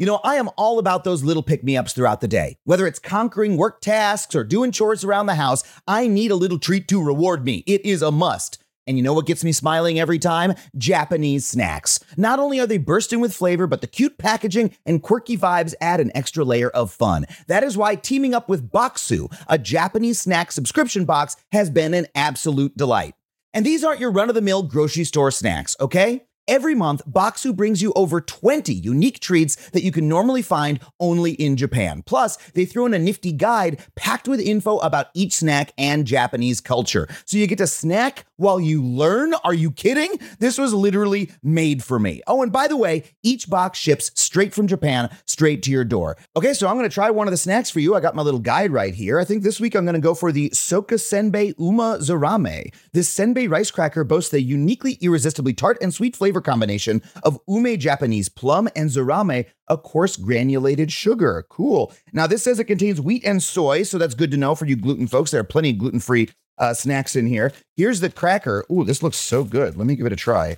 You know, I am all about those little pick-me-ups throughout the day. Whether it's conquering work tasks or doing chores around the house, I need a little treat to reward me. It is a must. And you know what gets me smiling every time? Japanese snacks. Not only are they bursting with flavor, but the cute packaging and quirky vibes add an extra layer of fun. That is why teaming up with Boxu, a Japanese snack subscription box, has been an absolute delight. And these aren't your run-of-the-mill grocery store snacks, okay? Every month, Boxu brings you over 20 unique treats that you can normally find only in Japan. Plus, they throw in a nifty guide packed with info about each snack and Japanese culture. So you get to snack while you learn? Are you kidding? This was literally made for me. Oh, and by the way, each box ships straight from Japan, straight to your door. Okay, so I'm going to try one of the snacks for you. I got my little guide right here. I think this week I'm going to go for the Soka Senbei Uma Zarame. This senbei rice cracker boasts a uniquely irresistibly tart and sweet flavor combination of ume Japanese plum and zarame, a coarse granulated sugar. Cool. Now, this says it contains wheat and soy, so that's good to know for you gluten folks. There are plenty of gluten-free snacks in here. Here's the cracker. Ooh, this looks so good. Let me give it a try.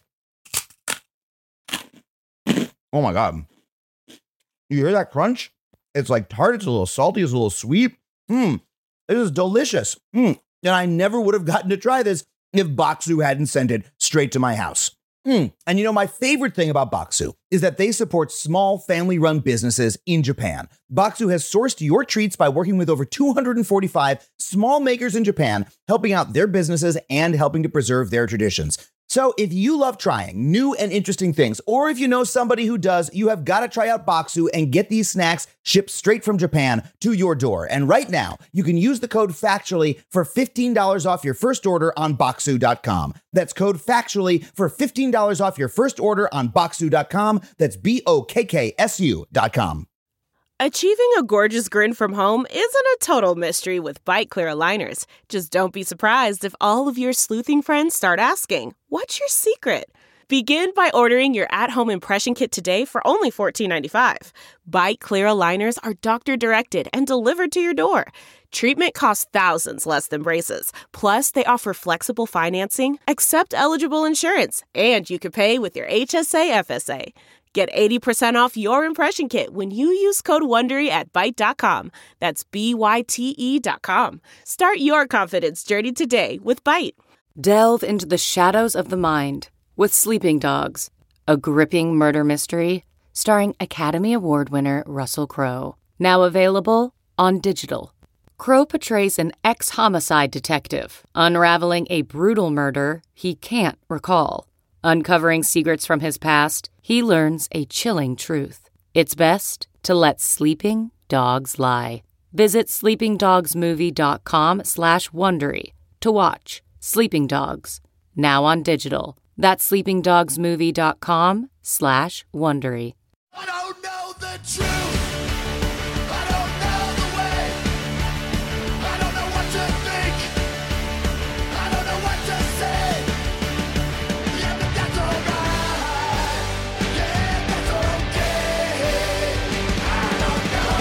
Oh my God. You hear that crunch? It's like tart. It's a little salty. It's a little sweet. This is delicious. And I never would have gotten to try this if Boxu hadn't sent it straight to my house. And you know, my favorite thing about Boxu is that they support small family-run businesses in Japan. Boxu has sourced your treats by working with over 245 small makers in Japan, helping out their businesses and helping to preserve their traditions. So if you love trying new and interesting things, or if you know somebody who does, you have got to try out Boxu and get these snacks shipped straight from Japan to your door. And right now, you can use the code FACTUALLY for $15 off your first order on Boxu.com. That's code FACTUALLY for $15 off your first order on Boxu.com. That's BOKKSU.com. Achieving a gorgeous grin from home isn't a total mystery with Byte Clear aligners. Just don't be surprised if all of your sleuthing friends start asking, "What's your secret?" Begin by ordering your at-home impression kit today for only $14.95. Byte Clear aligners are doctor-directed and delivered to your door. Treatment costs thousands less than braces. Plus, they offer flexible financing, accept eligible insurance, and you can pay with your HSA FSA. Get 80% off your impression kit when you use code WONDERY at Byte.com. That's BYTE.com. Start your confidence journey today with Byte. Delve into the shadows of the mind with Sleeping Dogs, a gripping murder mystery starring Academy Award winner Russell Crowe. Now available on digital. Crowe portrays an ex-homicide detective unraveling a brutal murder he can't recall. Uncovering secrets from his past, he learns a chilling truth. It's best to let sleeping dogs lie. Visit sleepingdogsmovie.com/Wondery to watch Sleeping Dogs, now on digital. That's sleepingdogsmovie.com/Wondery. I don't know the truth. I don't know the way. I don't know what to think. I don't know what to say. Yeah, but that's alright. Yeah, that's okay. I don't know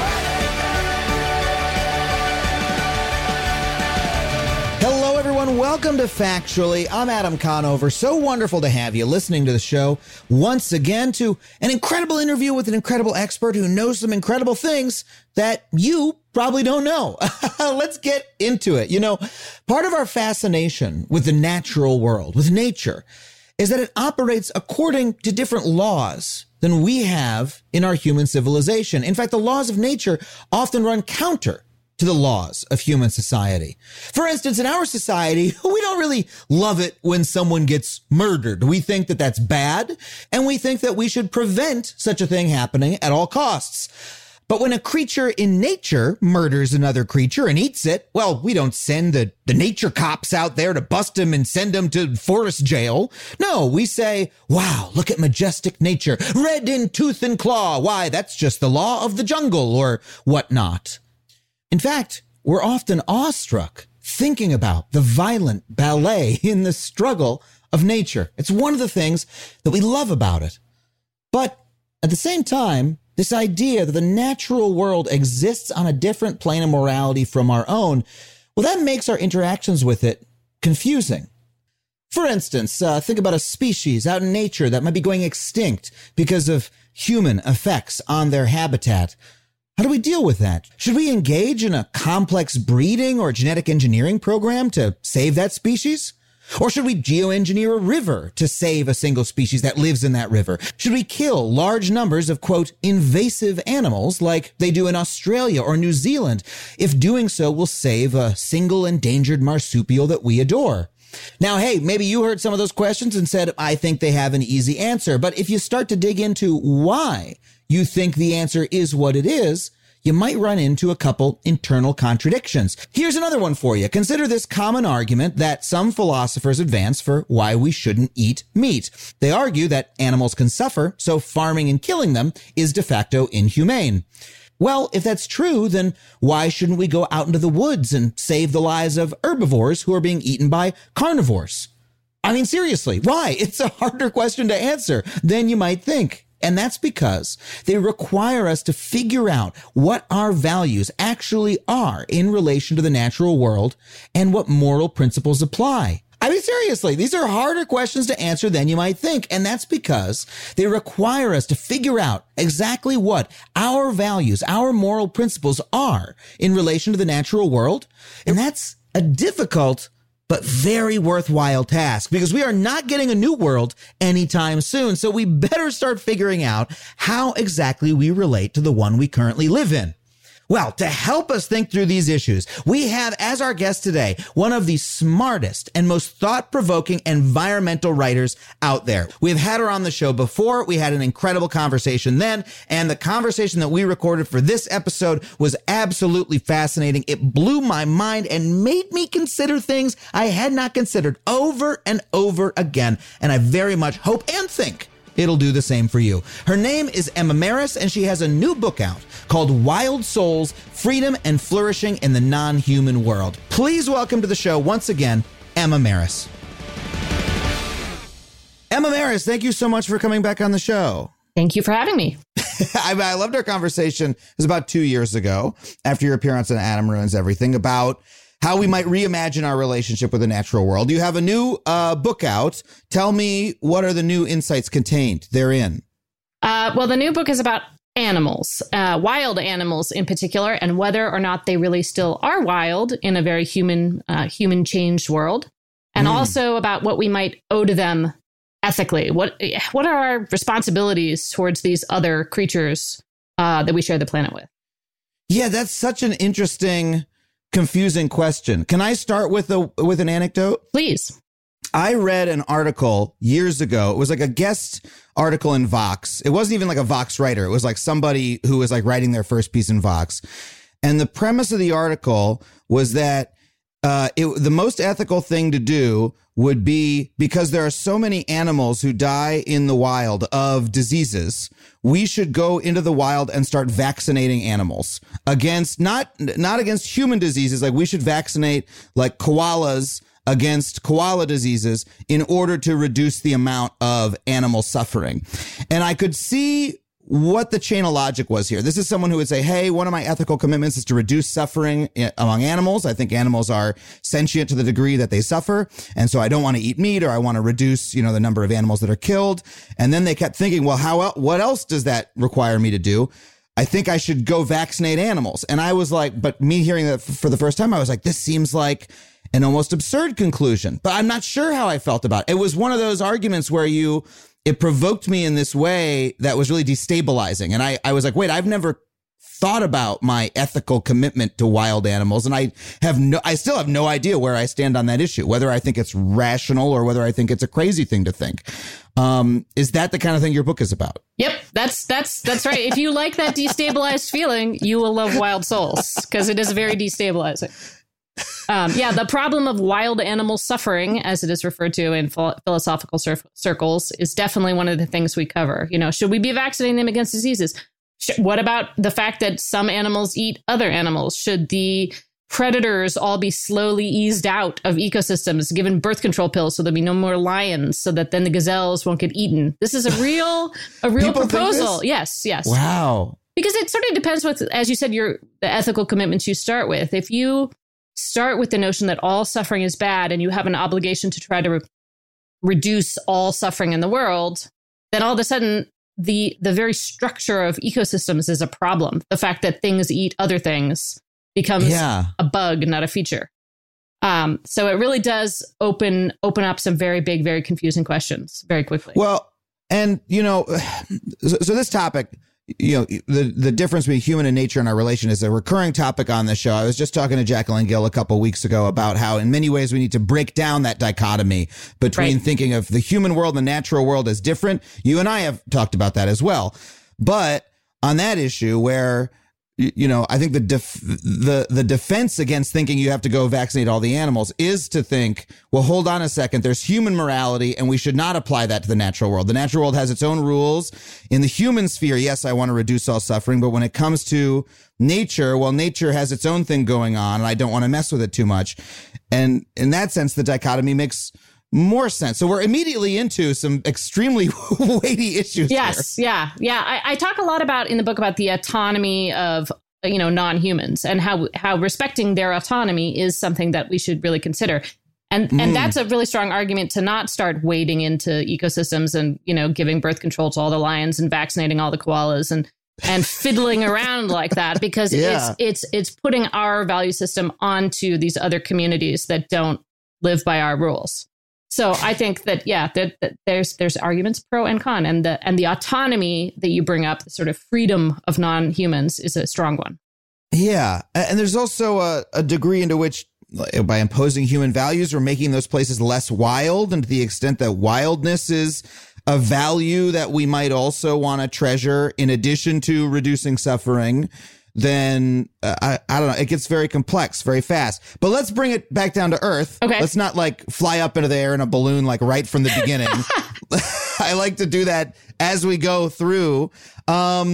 anything. Hello, everyone. Welcome to Factually. I'm Adam Conover. So wonderful to have you listening to the show once again, to an incredible interview with an incredible expert who knows some incredible things that you probably don't know. Let's get into it. You know, part of our fascination with the natural world, with nature, is that it operates according to different laws than we have in our human civilization. In fact, the laws of nature often run counter to the laws of human society. For instance, in our society, we don't really love it when someone gets murdered. We think that that's bad, and we think that we should prevent such a thing happening at all costs. But when a creature in nature murders another creature and eats it, well, we don't send the nature cops out there to bust him and send him to forest jail. No, we say, wow, look at majestic nature, red in tooth and claw. Why, that's just the law of the jungle or whatnot. In fact, we're often awestruck thinking about the violent ballet in the struggle of nature. It's one of the things that we love about it. But at the same time, this idea that the natural world exists on a different plane of morality from our own, well, that makes our interactions with it confusing. For instance, think about a species out in nature that might be going extinct because of human effects on their habitat. How do we deal with that? Should we engage in a complex breeding or genetic engineering program to save that species? Or should we geoengineer a river to save a single species that lives in that river? Should we kill large numbers of, quote, invasive animals like they do in Australia or New Zealand, if doing so will save a single endangered marsupial that we adore? Now, hey, maybe you heard some of those questions and said, I think they have an easy answer. But if you start to dig into why you think the answer is what it is, you might run into a couple internal contradictions. Here's another one for you. Consider this common argument that some philosophers advance for why we shouldn't eat meat. They argue that animals can suffer, so farming and killing them is de facto inhumane. Well, if that's true, then why shouldn't we go out into the woods and save the lives of herbivores who are being eaten by carnivores? I mean, seriously, why? It's a harder question to answer than you might think. And that's because they require us to figure out what our values actually are in relation to the natural world and what moral principles apply. I mean, seriously, these are harder questions to answer than you might think. And that's because they require us to figure out exactly what our values, our moral principles are in relation to the natural world. And that's a difficult but very worthwhile task because we are not getting a new world anytime soon. So we better start figuring out how exactly we relate to the one we currently live in. Well, to help us think through these issues, we have as our guest today, one of the smartest and most thought-provoking environmental writers out there. We've had her on the show before. We had an incredible conversation then, and the conversation that we recorded for this episode was absolutely fascinating. It blew my mind and made me consider things I had not considered over and over again, and I very much hope and think it'll do the same for you. Her name is Emma Marris, and she has a new book out called Wild Souls, Freedom and Flourishing in the Non-Human World. Please welcome to the show once again, Emma Marris. Emma Marris, thank you so much for coming back on the show. Thank you for having me. I loved our conversation. It was about 2 years ago, after your appearance on Adam Ruins Everything, about how we might reimagine our relationship with the natural world. You have a new book out. Tell me, what are the new insights contained therein? Well, the new book is about animals, wild animals in particular, and whether or not they really still are wild in a very human changed world, and also about what we might owe to them ethically. What are our responsibilities towards these other creatures that we share the planet with? Yeah, that's such an interesting, confusing question. Can I start with an anecdote? Please. I read an article years ago. It was like a guest article in Vox. It wasn't even like a Vox writer. It was like somebody who was like writing their first piece in Vox. And the premise of the article was that the most ethical thing to do would be, because there are so many animals who die in the wild of diseases, we should go into the wild and start vaccinating animals against, not against human diseases. Like, we should vaccinate like koalas against koala diseases in order to reduce the amount of animal suffering. And I could see what the chain of logic was here. This is someone who would say, hey, one of my ethical commitments is to reduce suffering among animals. I think animals are sentient to the degree that they suffer. And so I don't want to eat meat, or I want to reduce, the number of animals that are killed. And then they kept thinking, well, what else does that require me to do? I think I should go vaccinate animals. And I was like, but me hearing that for the first time, I was like, this seems like an almost absurd conclusion, but I'm not sure how I felt about it. It was one of those arguments where it provoked me in this way that was really destabilizing. And I was like, wait, I've never thought about my ethical commitment to wild animals. And I still have no idea where I stand on that issue, whether I think it's rational or whether I think it's a crazy thing to think. Is that the kind of thing your book is about? Yep, that's right. If you like that destabilized feeling, you will love Wild Souls, because it is very destabilizing. The problem of wild animal suffering, as it is referred to in philosophical circles, is definitely one of the things we cover. Should we be vaccinating them against diseases? What about the fact that some animals eat other animals? Should the predators all be slowly eased out of ecosystems, given birth control pills so there'll be no more lions, so that then the gazelles won't get eaten? This is a real proposal. Yes. Wow. Because it sort of depends with, as you said, the ethical commitments you start with. If you start with the notion that all suffering is bad and you have an obligation to try to reduce all suffering in the world, then all of a sudden the very structure of ecosystems is a problem. The fact that things eat other things becomes a bug, not a feature. So it really does open up some very big, very confusing questions very quickly. Well, and, so this topic, the difference between human and nature and our relation is a recurring topic on the show. I was just talking to Jacqueline Gill a couple of weeks ago about how in many ways we need to break down that dichotomy between thinking of the human world and the natural world as different. You and I have talked about that as well. But on that issue where, I think the defense against thinking you have to go vaccinate all the animals is to think, well, hold on a second. There's human morality, and we should not apply that to the natural world. The natural world has its own rules. In the human sphere, yes, I want to reduce all suffering. But when it comes to nature, well, nature has its own thing going on, and I don't want to mess with it too much. And in that sense, the dichotomy makes more sense. So we're immediately into some extremely weighty issues. Yes. Here. Yeah. I talk a lot in the book about the autonomy of, non-humans and how respecting their autonomy is something that we should really consider. And that's a really strong argument to not start wading into ecosystems and, giving birth control to all the lions and vaccinating all the koalas and fiddling around like that, because it's putting our value system onto these other communities that don't live by our rules. So I think that, that there's arguments pro and con, and the autonomy that you bring up, the sort of freedom of non-humans, is a strong one. Yeah. And there's also a degree into which by imposing human values, we're making those places less wild. And to the extent that wildness is a value that we might also want to treasure in addition to reducing suffering, then I don't know. It gets very complex very fast. But let's bring it back down to earth. Okay. Let's not fly up into the air in a balloon right from the beginning. I like to do that as we go through. Tell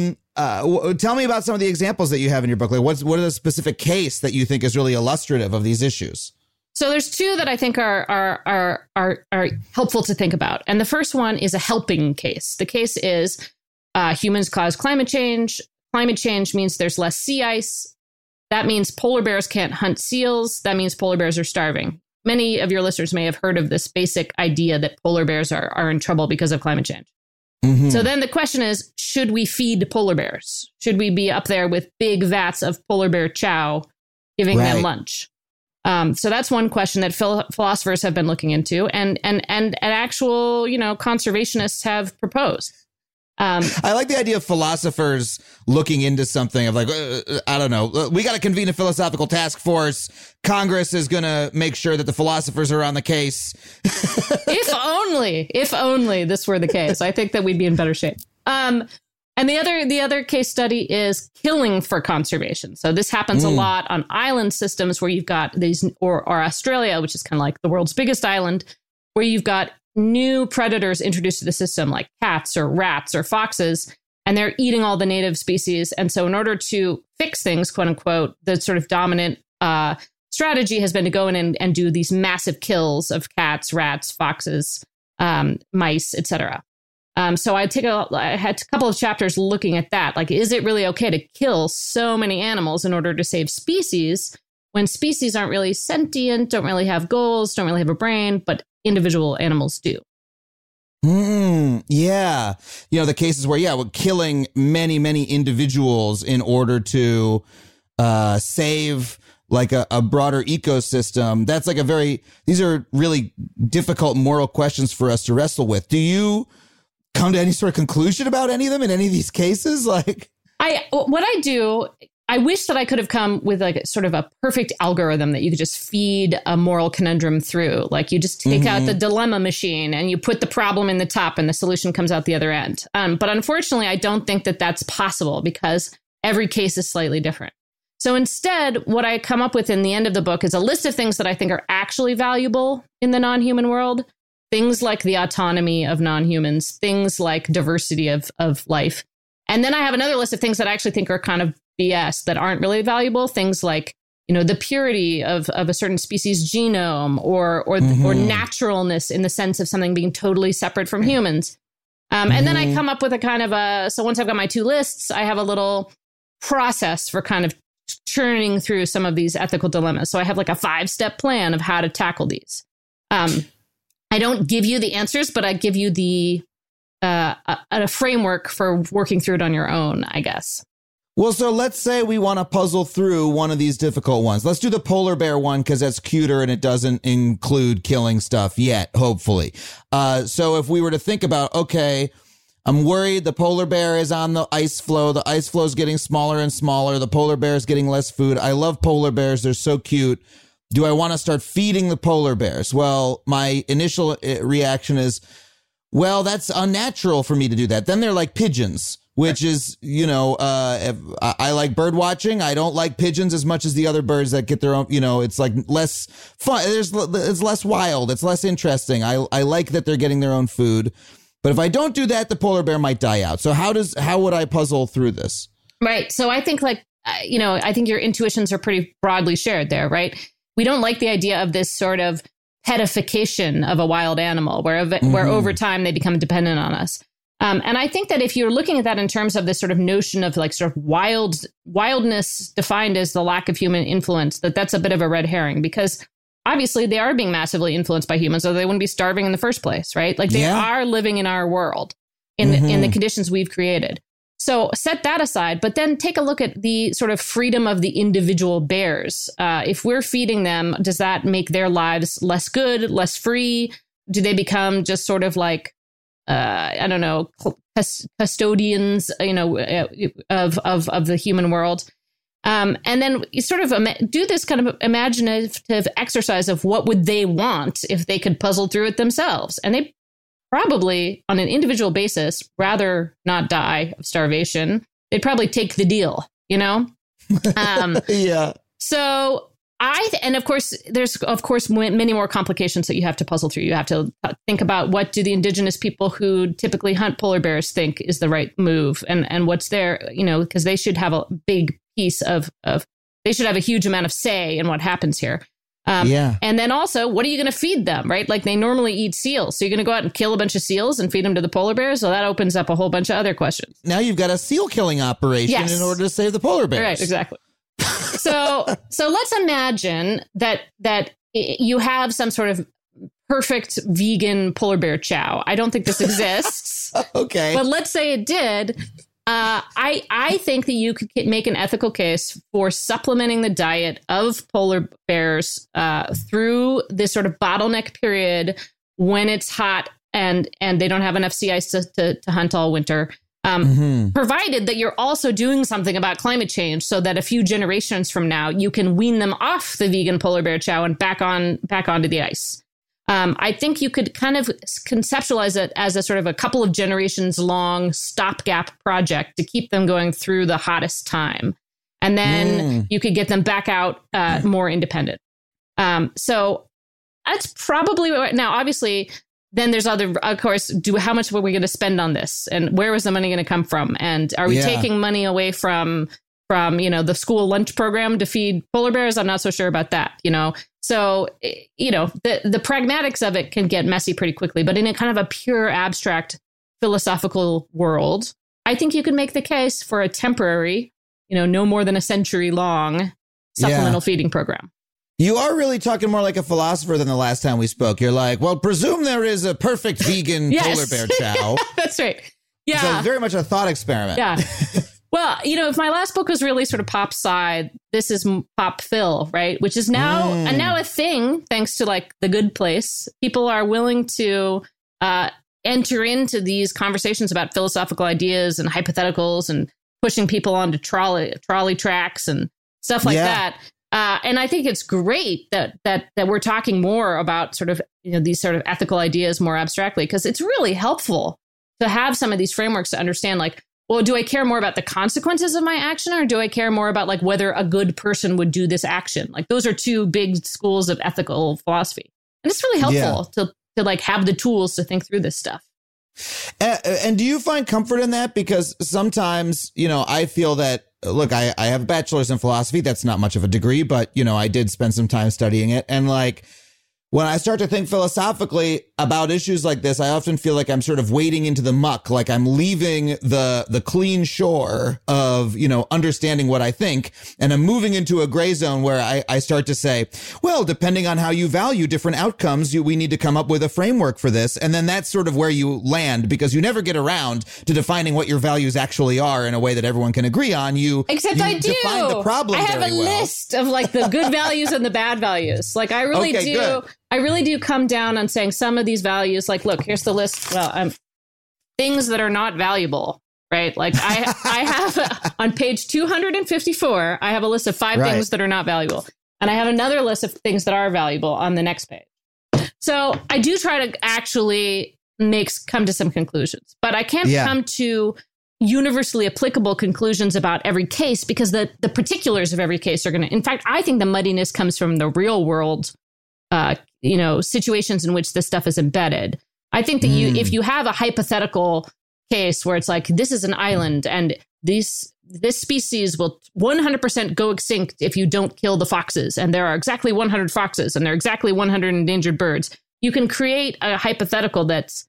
me about some of the examples that you have in your book. What is a specific case that you think is really illustrative of these issues? So there's two that I think are helpful to think about. And the first one is a helping case. The case is humans cause climate change. Climate change means there's less sea ice. That means polar bears can't hunt seals. That means polar bears are starving. Many of your listeners may have heard of this basic idea that polar bears are in trouble because of climate change. Mm-hmm. So then the question is, should we feed polar bears? Should we be up there with big vats of polar bear chow, giving them lunch? So that's one question that philosophers have been looking into, and actual, conservationists have proposed. I like the idea of philosophers looking into something of I don't know. We got to convene a philosophical task force. Congress is going to make sure that the philosophers are on the case. If only this were the case, I think that we'd be in better shape. And the other case study is killing for conservation. So this happens a lot on island systems where you've got these, or Australia, which is kind of like the world's biggest island, where you've got new predators introduced to the system, like cats or rats or foxes, and they're eating all the native species. And so in order to fix things, quote unquote, the sort of dominant strategy has been to go in and do these massive kills of cats, rats, foxes, mice, etc. So I had a couple of chapters looking at that. Is it really okay to kill so many animals in order to save species when species aren't really sentient, don't really have goals, don't really have a brain, but individual animals do? Yeah. The cases where, we're killing many, many individuals in order to save a broader ecosystem. That's these are really difficult moral questions for us to wrestle with. Do you come to any sort of conclusion about any of them in any of these cases? I wish that I could have come with sort of a perfect algorithm that you could just feed a moral conundrum through. You just take out the dilemma machine and you put the problem in the top and the solution comes out the other end. But unfortunately, I don't think that that's possible because every case is slightly different. So instead, what I come up with in the end of the book is a list of things that I think are actually valuable in the non-human world. Things like the autonomy of non-humans, things like diversity of life. And then I have another list of things that I actually think are kind of BS that aren't really valuable. Things like, the purity of a certain species genome or naturalness in the sense of something being totally separate from humans. And then I come up with a kind of so once I've got my two lists, I have a little process for kind of churning through some of these ethical dilemmas. So I have a 5-step plan of how to tackle these. I don't give you the answers, but I give you the a framework for working through it on your own, I guess. Well, so let's say we want to puzzle through one of these difficult ones. Let's do the polar bear one because that's cuter and it doesn't include killing stuff yet, hopefully. So if we were to think about, okay, I'm worried the polar bear is on the ice floe. The ice floe is getting smaller and smaller. The polar bear is getting less food. I love polar bears. They're so cute. Do I want to start feeding the polar bears? Well, my initial reaction is, well, that's unnatural for me to do that. Then they're like pigeons, which is, I like bird watching. I don't like pigeons as much as the other birds that get their own, it's like less fun. It's less wild. It's less interesting. I like that they're getting their own food. But if I don't do that, the polar bear might die out. So how would I puzzle through this? Right. So I think I think your intuitions are pretty broadly shared there, right? We don't like the idea of this sort of petification of a wild animal where over time they become dependent on us. And I think that if you're looking at that in terms of this sort of notion of like sort of wildness defined as the lack of human influence, that's a bit of a red herring, because obviously they are being massively influenced by humans, or they wouldn't be starving in the first place, right? Like they are living in our world in the conditions we've created. So set that aside, but then take a look at the sort of freedom of the individual bears. If we're feeding them, does that make their lives less good, less free? Do they become just sort of like, custodians, of the human world? And then you sort of do this kind of imaginative exercise of what would they want if they could puzzle through it themselves. And they probably, on an individual basis, rather not die of starvation. They'd probably take the deal, Yeah. So and of course, there's many more complications that you have to puzzle through. You have to think about what do the indigenous people who typically hunt polar bears think is the right move, and what's their, because they should have a big piece of they should have a huge amount of say in what happens here. And then also, what are you going to feed them, right? Like they normally eat seals. So you're going to go out and kill a bunch of seals and feed them to the polar bears? So that opens up a whole bunch of other questions. Now you've got a seal killing operation in order to save the polar bears. Right, exactly. So let's imagine that you have some sort of perfect vegan polar bear chow. I don't think this exists. Okay. But let's say it did. I think that you could make an ethical case for supplementing the diet of polar bears through this sort of bottleneck period when it's hot and they don't have enough sea ice to hunt all winter. Provided that you're also doing something about climate change so that a few generations from now, you can wean them off the vegan polar bear chow and back onto the ice. I think you could kind of conceptualize it as a sort of a couple of generations long stopgap project to keep them going through the hottest time. And then you could get them back out more independent. So that's probably now, obviously, then there's other, of course, how much were we going to spend on this? And where was the money going to come from? And are we taking money away from the school lunch program to feed polar bears? I'm not so sure about that, So, the pragmatics of it can get messy pretty quickly. But in a kind of a pure abstract philosophical world, I think you can make the case for a temporary, no more than a century long supplemental feeding program. You are really talking more like a philosopher than the last time we spoke. You're like, well, presume there is a perfect vegan polar bear chow. That's right. Yeah. So it's very much a thought experiment. Yeah. Well, if my last book was really sort of pop sci, this is pop phil, right? Which is now a thing, thanks to like The Good Place. People are willing to enter into these conversations about philosophical ideas and hypotheticals and pushing people onto trolley tracks and stuff like that. And I think it's great that we're talking more about sort of these sort of ethical ideas more abstractly, because it's really helpful to have some of these frameworks to understand, like, well, do I care more about the consequences of my action, or do I care more about like whether a good person would do this action? Like those are two big schools of ethical philosophy, and it's really helpful to like have the tools to think through this stuff. And do you find comfort in that? Because sometimes, I feel that, look, I have a bachelor's in philosophy. That's not much of a degree, but, I did spend some time studying it. And like, when I start to think philosophically about issues like this, I often feel like I'm sort of wading into the muck, like I'm leaving the clean shore of, understanding what I think. And I'm moving into a gray zone where I start to say, well, depending on how you value different outcomes, we need to come up with a framework for this. And then that's sort of where you land, because you never get around to defining what your values actually are in a way that everyone can agree on. Except I do. Define the problem I have a list of like the good values and the bad values. Like I really do. Good. I really do come down on saying some of these values, like, look, here's the list. Well, things that are not valuable, right? Like I have on page 254, I have a list of 5 things that are not valuable. And I have another list of things that are valuable on the next page. So I do try to actually come to some conclusions, but I can't come to universally applicable conclusions about every case, because the particulars of every case are going to, in fact, I think the muddiness comes from the real world situations in which this stuff is embedded. I think that if you have a hypothetical case where it's like, this is an island and this species will 100% go extinct if you don't kill the foxes, and there are exactly 100 foxes and there are exactly 100 endangered birds, you can create a hypothetical that's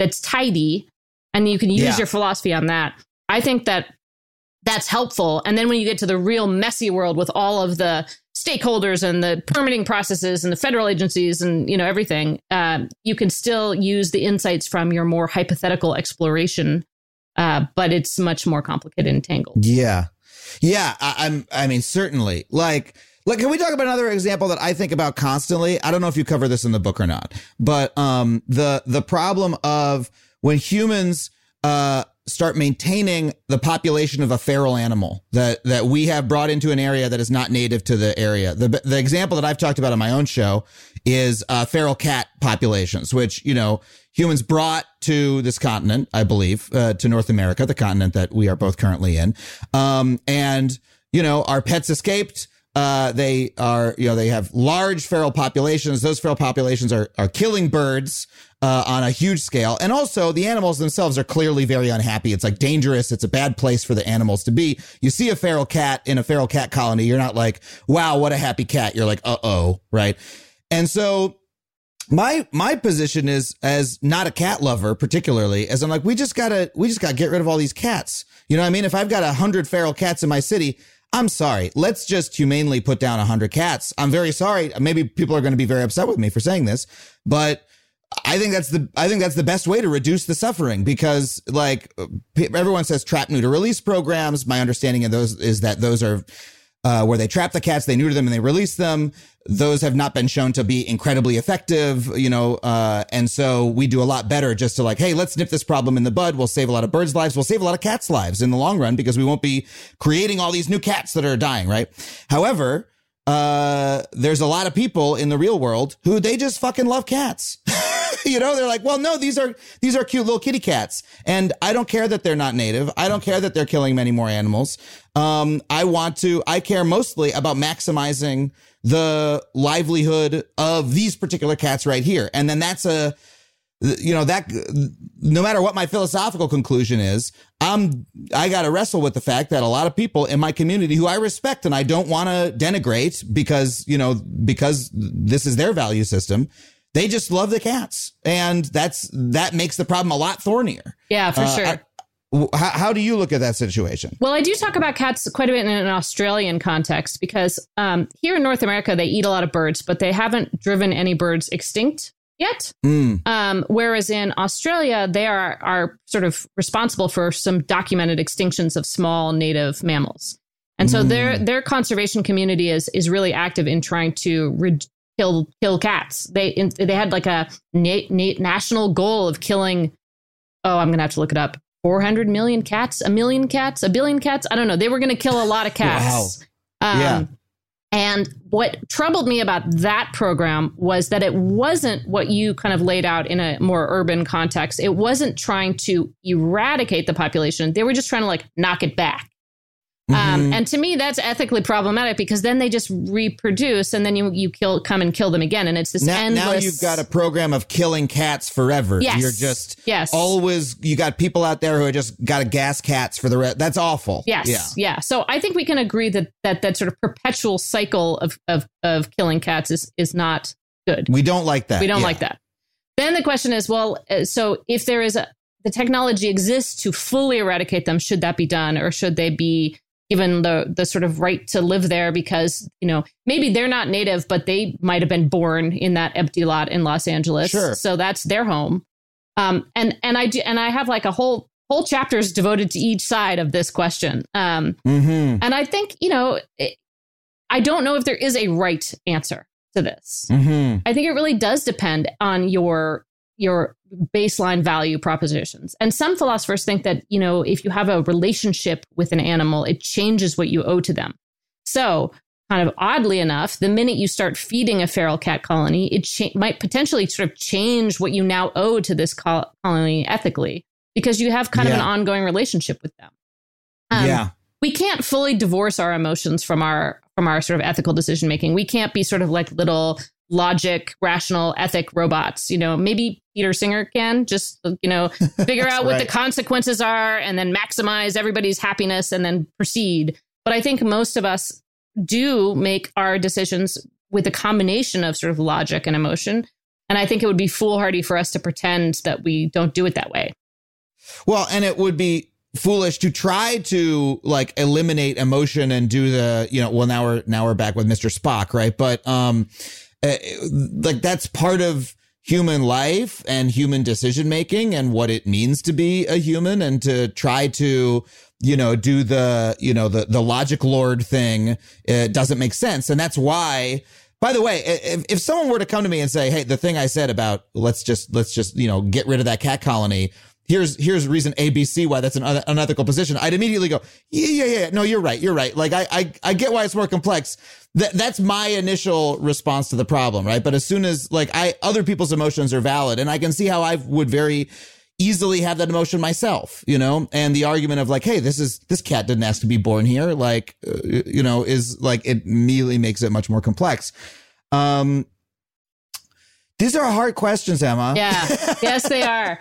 tidy, and you can use your philosophy on that. I think that's helpful. And then when you get to the real messy world with all of the stakeholders and the permitting processes and the federal agencies and, everything, you can still use the insights from your more hypothetical exploration, but it's much more complicated and tangled. Yeah. Yeah. I mean, certainly. Like, can we talk about another example that I think about constantly? I don't know if you cover this in the book or not, but the problem of when humans start maintaining the population of a feral animal that we have brought into an area that is not native to the area. The example that I've talked about on my own show is feral cat populations, which, humans brought to this continent, I believe, to North America, the continent that we are both currently in. And our pets escaped. They have large feral populations. Those feral populations are killing birds on a huge scale. And also the animals themselves are clearly very unhappy. It's like dangerous. It's a bad place for the animals to be. You see a feral cat in a feral cat colony. You're not like, wow, what a happy cat. You're like, uh-oh, right? And so my position is, as not a cat lover particularly, as I'm like, we just gotta get rid of all these cats. You know what I mean? If I've got 100 feral cats in my city, I'm sorry. Let's just humanely put down 100 cats. I'm very sorry. Maybe people are going to be very upset with me for saying this, but I think that's the best way to reduce the suffering, because like everyone says trap, neuter, release programs. My understanding of those is that those are where they trap the cats, they neuter them, and they release them. Those have not been shown to be incredibly effective, and so we do a lot better just to like, hey, let's nip this problem in the bud. We'll save a lot of birds' lives. We'll save a lot of cats' lives in the long run, because we won't be creating all these new cats that are dying, right? However, there's a lot of people in the real world who they just fucking love cats. They're like, well, no, these are cute little kitty cats. And I don't care that they're not native. I don't care that they're killing many more animals. I care mostly about maximizing the livelihood of these particular cats right here. And then that's no matter what my philosophical conclusion is, I got to wrestle with the fact that a lot of people in my community who I respect and I don't want to denigrate because this is their value system, they just love the cats. And that makes the problem a lot thornier. Yeah, for sure. How do you look at that situation? Well, I do talk about cats quite a bit in an Australian context, because here in North America, they eat a lot of birds, but they haven't driven any birds extinct yet. Whereas in Australia, they are sort of responsible for some documented extinctions of small native mammals. And so their conservation community is really active in trying to kill cats. They had like a national goal of killing, I'm going to have to look it up, 400 million cats, a million cats, a billion cats. I don't know. They were going to kill a lot of cats. Wow. And what troubled me about that program was that it wasn't what you kind of laid out in a more urban context. It wasn't trying to eradicate the population. They were just trying to like knock it back. And to me, that's ethically problematic, because then they just reproduce, and then you come and kill them again. And it's this endless. Now you've got a program of killing cats forever. Yes. You're just always, you got people out there who are just got to gas cats for the rest. That's awful. Yes. Yeah. So I think we can agree that sort of perpetual cycle of killing cats is not good. We don't like that. We don't like that. Then the question is, well, so if there is the technology exists to fully eradicate them, should that be done? Or should they be given the sort of right to live there because, maybe they're not native, but they might have been born in that empty lot in Los Angeles. Sure. So that's their home. And I have like a whole chapters devoted to each side of this question. And I think, I don't know if there is a right answer to this. I think it really does depend on your baseline value propositions. And some philosophers think that, if you have a relationship with an animal, it changes what you owe to them. So kind of oddly enough, the minute you start feeding a feral cat colony, it might potentially sort of change what you now owe to this colony ethically, because you have kind of an ongoing relationship with them. We can't fully divorce our emotions from our sort of ethical decision making. We can't be sort of like little logic, rational, ethic robots. Maybe Peter Singer can just, figure out what the consequences are and then maximize everybody's happiness and then proceed. But I think most of us do make our decisions with a combination of sort of logic and emotion. And I think it would be foolhardy for us to pretend that we don't do it that way. Well, and it would be foolish to try to like eliminate emotion and do now we're back with Mr. Spock, right? But like that's part of human life and human decision making and what it means to be a human, and to try to do the logic lord thing, it doesn't make sense. And that's why, by the way, if someone were to come to me and say, hey, the thing I said about let's just get rid of that cat colony, here's reason ABC why that's an unethical position, I'd immediately go, yeah. No, you're right. Like I get why it's more complex. That's my initial response to the problem, right? But as soon as other people's emotions are valid, and I can see how I would very easily have that emotion myself, and the argument of like, hey, this cat didn't ask to be born here, is like, it immediately makes it much more complex. These are hard questions, Emma. Yeah. Yes, they are.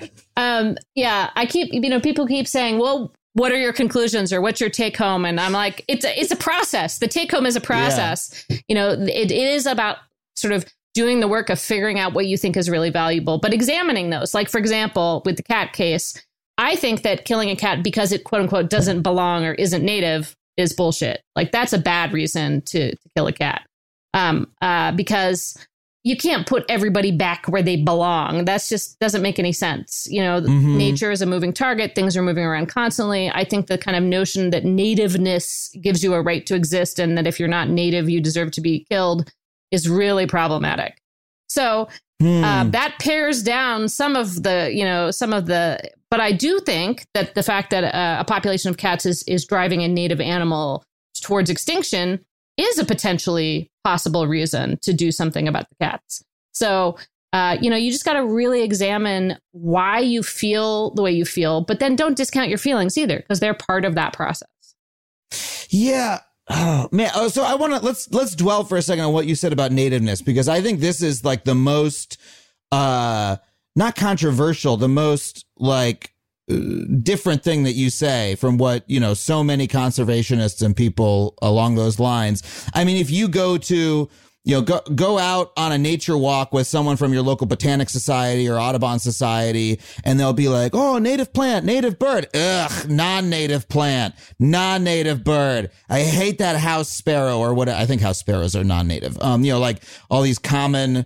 People keep saying, well, what are your conclusions or what's your take home? And I'm like, it's a process. The take home is a process. Yeah. It is about sort of doing the work of figuring out what you think is really valuable, but examining those. Like, for example, with the cat case, I think that killing a cat because it, quote unquote, doesn't belong or isn't native is bullshit. Like, that's a bad reason to kill a cat. Because you can't put everybody back where they belong. That's just doesn't make any sense. Nature is a moving target. Things are moving around constantly. I think the kind of notion that nativeness gives you a right to exist and that if you're not native, you deserve to be killed is really problematic. So that pares down some of the, but I do think that the fact that a population of cats is driving a native animal towards extinction is a potentially possible reason to do something about the cats. So, you just got to really examine why you feel the way you feel, but then don't discount your feelings either, because they're part of that process. Yeah. Oh, man. Oh, so I want to let's dwell for a second on what you said about nativeness, because I think this is like the most not controversial, the most like different thing that you say from what, so many conservationists and people along those lines. I mean, if you go to, go out on a nature walk with someone from your local Botanic Society or Audubon Society, and they'll be like, oh, native plant, native bird. Ugh, non-native plant, non-native bird. I hate that house sparrow, or what. I think house sparrows are non-native. Like all these common,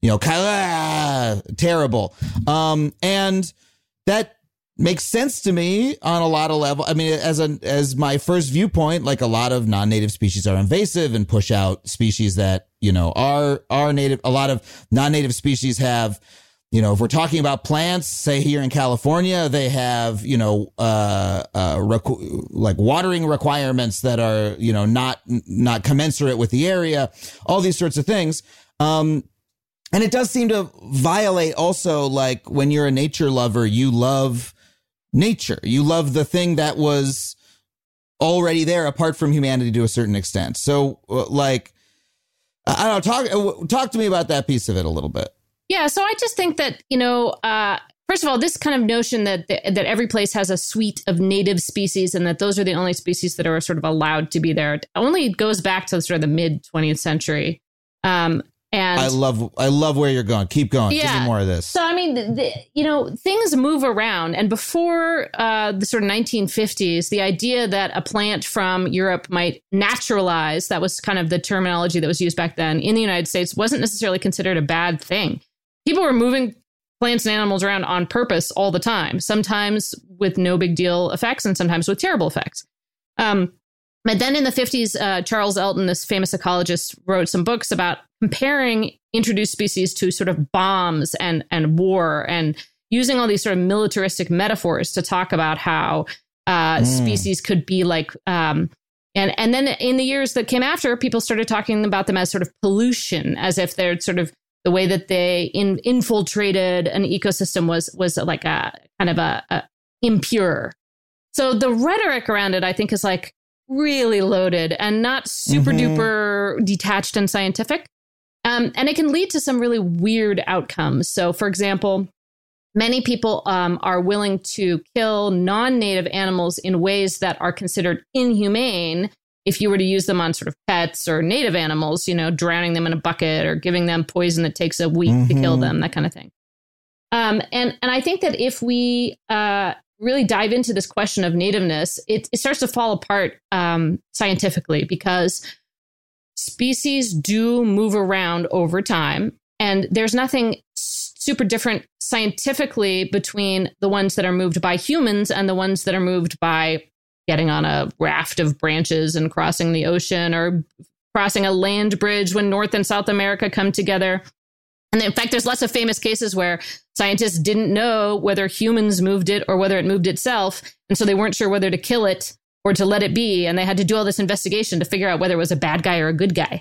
terrible. And that makes sense to me on a lot of levels. I mean, as my first viewpoint, like a lot of non-native species are invasive and push out species that, are native. A lot of non-native species have, if we're talking about plants, say here in California, they have, like watering requirements that are, not commensurate with the area, all these sorts of things. And it does seem to violate also, like when you're a nature lover, you love nature. You love the thing that was already there apart from humanity to a certain extent. So I don't know, talk to me about that piece of it a little bit. Yeah. So I just think that, first of all, this kind of notion that every place has a suite of native species and that those are the only species that are sort of allowed to be there only goes back to sort of the mid 20th century. And I love where you're going. Keep going. Give me more of this. So, I mean, things move around. And before the sort of 1950s, the idea that a plant from Europe might naturalize, that was kind of the terminology that was used back then in the United States, wasn't necessarily considered a bad thing. People were moving plants and animals around on purpose all the time, sometimes with no big deal effects and sometimes with terrible effects. But then in the 50s, Charles Elton, this famous ecologist, wrote some books about comparing introduced species to sort of bombs and war, and using all these sort of militaristic metaphors to talk about how species could be like. And then in the years that came after, people started talking about them as sort of pollution, as if they're sort of the way that they infiltrated an ecosystem was like a kind of a impure. So the rhetoric around it, I think, is like really loaded and not super duper detached and scientific. And it can lead to some really weird outcomes. So, for example, many people are willing to kill non-native animals in ways that are considered inhumane if you were to use them on sort of pets or native animals, drowning them in a bucket or giving them poison that takes a week to kill them, that kind of thing. And I think that if we really dive into this question of nativeness, it starts to fall apart scientifically, because species do move around over time. And there's nothing super different scientifically between the ones that are moved by humans and the ones that are moved by getting on a raft of branches and crossing the ocean, or crossing a land bridge when North and South America come together. And in fact, there's lots of famous cases where scientists didn't know whether humans moved it or whether it moved itself. And so they weren't sure whether to kill it or to let it be. And they had to do all this investigation to figure out whether it was a bad guy or a good guy.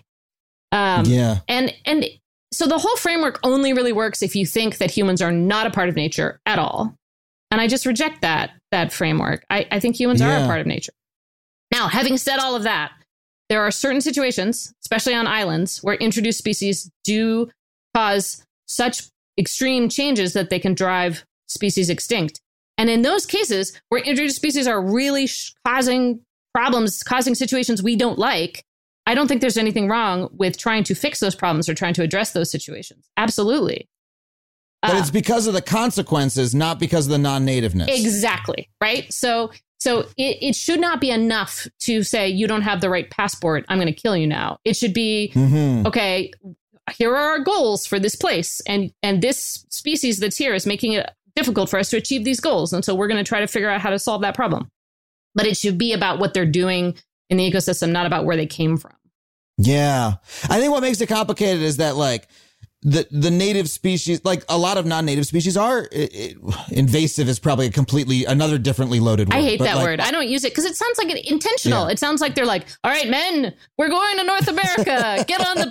And so the whole framework only really works if you think that humans are not a part of nature at all. And I just reject that framework. I think humans are a part of nature. Now, having said all of that, there are certain situations, especially on islands, where introduced species do cause such extreme changes that they can drive species extinct. And in those cases where introduced species are really causing problems, causing situations we don't like, I don't think there's anything wrong with trying to fix those problems or trying to address those situations. Absolutely. But it's because of the consequences, not because of the non-nativeness. Exactly. Right. So it should not be enough to say, you don't have the right passport, I'm going to kill you now. It should be, okay, here are our goals for this place. And this species that's here is making it difficult for us to achieve these goals. And so we're going to try to figure out how to solve that problem. But it should be about what they're doing in the ecosystem, not about where they came from. Yeah. I think what makes it complicated is that, like, the native species, like a lot of non-native species are invasive is probably another differently loaded word. I hate that word. I don't use it because it sounds like intentional. Yeah. It sounds like they're like, all right, men, we're going to North America. Get on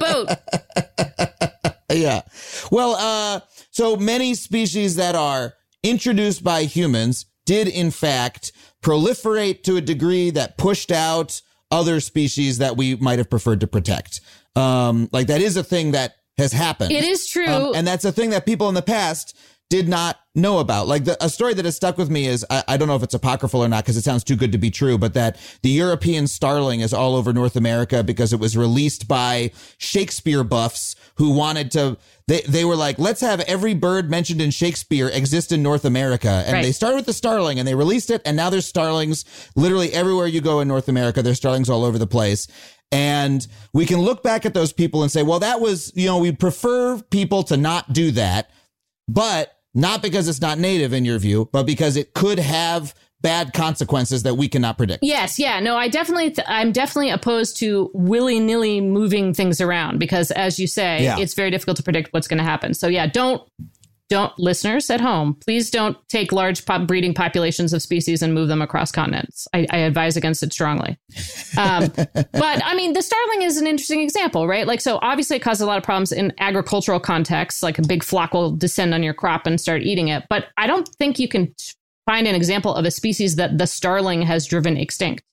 the boat. Yeah. Well, so many species that are introduced by humans did, in fact, proliferate to a degree that pushed out other species that we might have preferred to protect. Like that is a thing that has happened. It is true. And that's a thing that people in the past did not know about. Like a story that has stuck with me is, I don't know if it's apocryphal or not because it sounds too good to be true, but that the European starling is all over North America because it was released by Shakespeare buffs who wanted to, they were like, let's have every bird mentioned in Shakespeare exist in North America. And They started with the starling and they released it. And now there's starlings literally everywhere you go in North America. There's starlings all over the place. And we can look back at those people and say, well, that was, we'd prefer people to not do that, but not because it's not native in your view, but because it could have bad consequences that we cannot predict. Yes. Yeah. No, I'm definitely opposed to willy-nilly moving things around because, as you say, it's very difficult to predict what's going to happen. So yeah, don't listeners at home, please don't take large breeding populations of species and move them across continents. I advise against it strongly. But I mean, the starling is an interesting example, right? Like, so obviously it causes a lot of problems in agricultural contexts, like a big flock will descend on your crop and start eating it. But I don't think you can find an example of a species that the starling has driven extinct.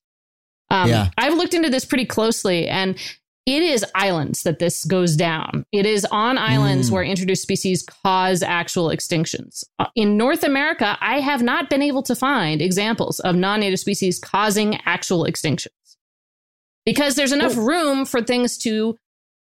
I've looked into this pretty closely, and it is islands that this goes down. It is on islands where introduced species cause actual extinctions. In North America, I have not been able to find examples of non-native species causing actual extinctions because there's enough room for things to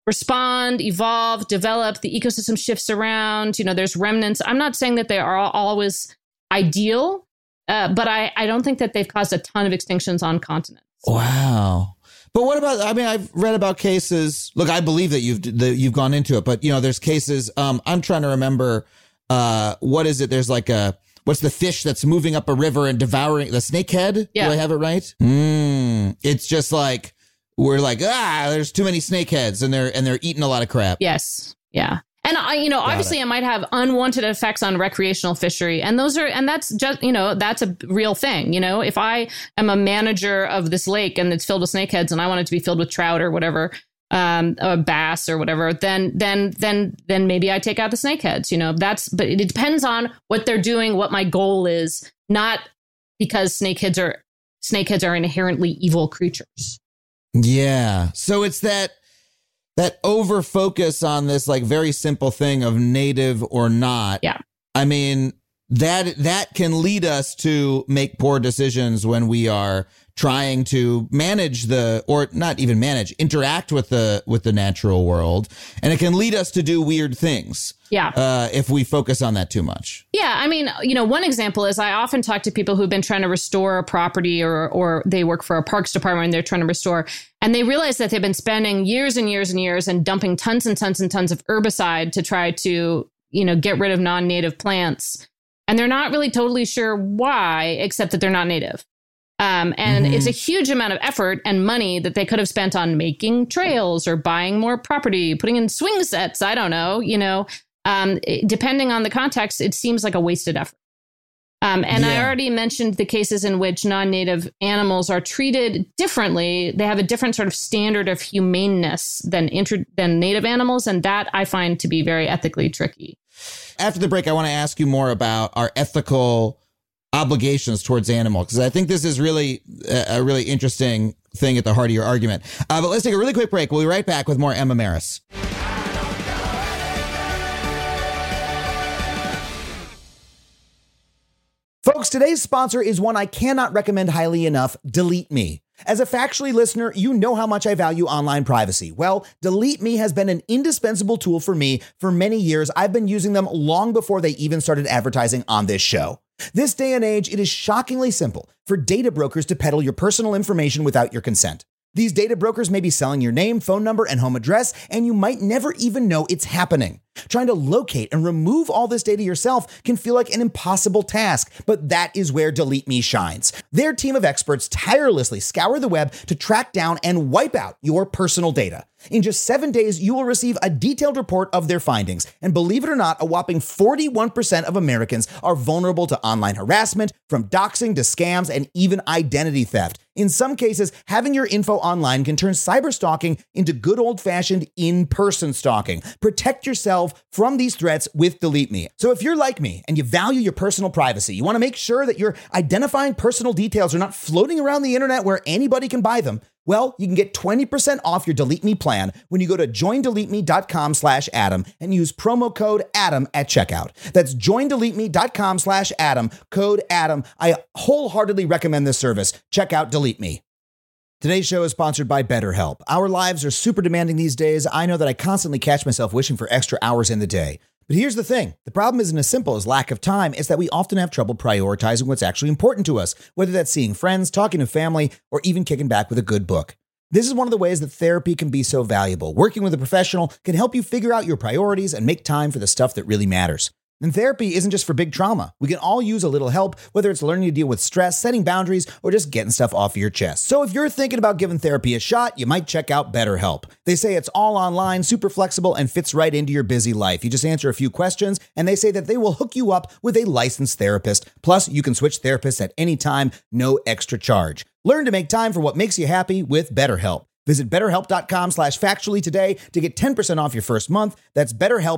respond, evolve, develop. The ecosystem shifts around. There's remnants. I'm not saying that they are always ideal, but I don't think that they've caused a ton of extinctions on continents. Wow. But what about, I've read about cases. Look, I believe that you've gone into it, but there's cases. I'm trying to remember, what is it? There's like what's the fish that's moving up a river and devouring the snakehead? Yeah. Do I have it right? It's just like, we're like, there's too many snakeheads and they're eating a lot of crap. Yes. Yeah. And obviously it might have unwanted effects on recreational fishery. And that's just, that's a real thing. If I am a manager of this lake and it's filled with snakeheads and I want it to be filled with trout or whatever, or bass or whatever, then maybe I take out the snakeheads, but it depends on what they're doing, what my goal is, not because snakeheads are inherently evil creatures. Yeah. So it's that over focus on this like very simple thing of native or not. Yeah. I mean, that can lead us to make poor decisions when we are trying to manage or not even manage, interact with the natural world. And it can lead us to do weird things. Yeah. If we focus on that too much. Yeah. I mean, one example is I often talk to people who've been trying to restore a property or they work for a parks department and they're trying to restore, and they realize that they've been spending years and years and years and dumping tons and tons and tons of herbicide to try to, get rid of non-native plants. And they're not really totally sure why, except that they're not native. And it's a huge amount of effort and money that they could have spent on making trails or buying more property, putting in swing sets. I don't know, depending on the context, it seems like a wasted effort. I already mentioned the cases in which non-native animals are treated differently. They have a different sort of standard of humaneness than native animals. And that I find to be very ethically tricky. After the break, I want to ask you more about our ethical obligations towards animals, because I think this is really a really interesting thing at the heart of your argument. But let's take a really quick break. We'll be right back with more Emma Maris. Folks, today's sponsor is one I cannot recommend highly enough, Delete Me. As a Factually listener, you know how much I value online privacy. Well, Delete Me has been an indispensable tool for me for many years. I've been using them long before they even started advertising on this show. This day and age, it is shockingly simple for data brokers to peddle your personal information without your consent. These data brokers may be selling your name, phone number, and home address, and you might never even know it's happening. Trying to locate and remove all this data yourself can feel like an impossible task, but that is where Delete Me shines. Their team of experts tirelessly scour the web to track down and wipe out your personal data. In just 7 days, you will receive a detailed report of their findings. And believe it or not, a whopping 41% of Americans are vulnerable to online harassment, from doxing to scams and even identity theft. In some cases, having your info online can turn cyberstalking into good old-fashioned in-person stalking. Protect yourself from these threats with Delete Me. So if you're like me and you value your personal privacy, you want to make sure that your identifying personal details are not floating around the internet where anybody can buy them, well, you can get 20% off your Delete Me plan when you go to joindeleteme.com/Adam and use promo code Adam at checkout. That's joindeleteme.com/Adam, code Adam. I wholeheartedly recommend this service. Check out Delete Me. Today's show is sponsored by BetterHelp. Our lives are super demanding these days. I know that I constantly catch myself wishing for extra hours in the day. But here's the thing. The problem isn't as simple as lack of time. It's that we often have trouble prioritizing what's actually important to us, whether that's seeing friends, talking to family, or even kicking back with a good book. This is one of the ways that therapy can be so valuable. Working with a professional can help you figure out your priorities and make time for the stuff that really matters. And therapy isn't just for big trauma. We can all use a little help, whether it's learning to deal with stress, setting boundaries, or just getting stuff off of your chest. So if you're thinking about giving therapy a shot, you might check out BetterHelp. They say it's all online, super flexible, and fits right into your busy life. You just answer a few questions, and they say that they will hook you up with a licensed therapist. Plus, you can switch therapists at any time, no extra charge. Learn to make time for what makes you happy with BetterHelp. Visit BetterHelp.com/factually today to get 10% off your first month. That's BetterHelp,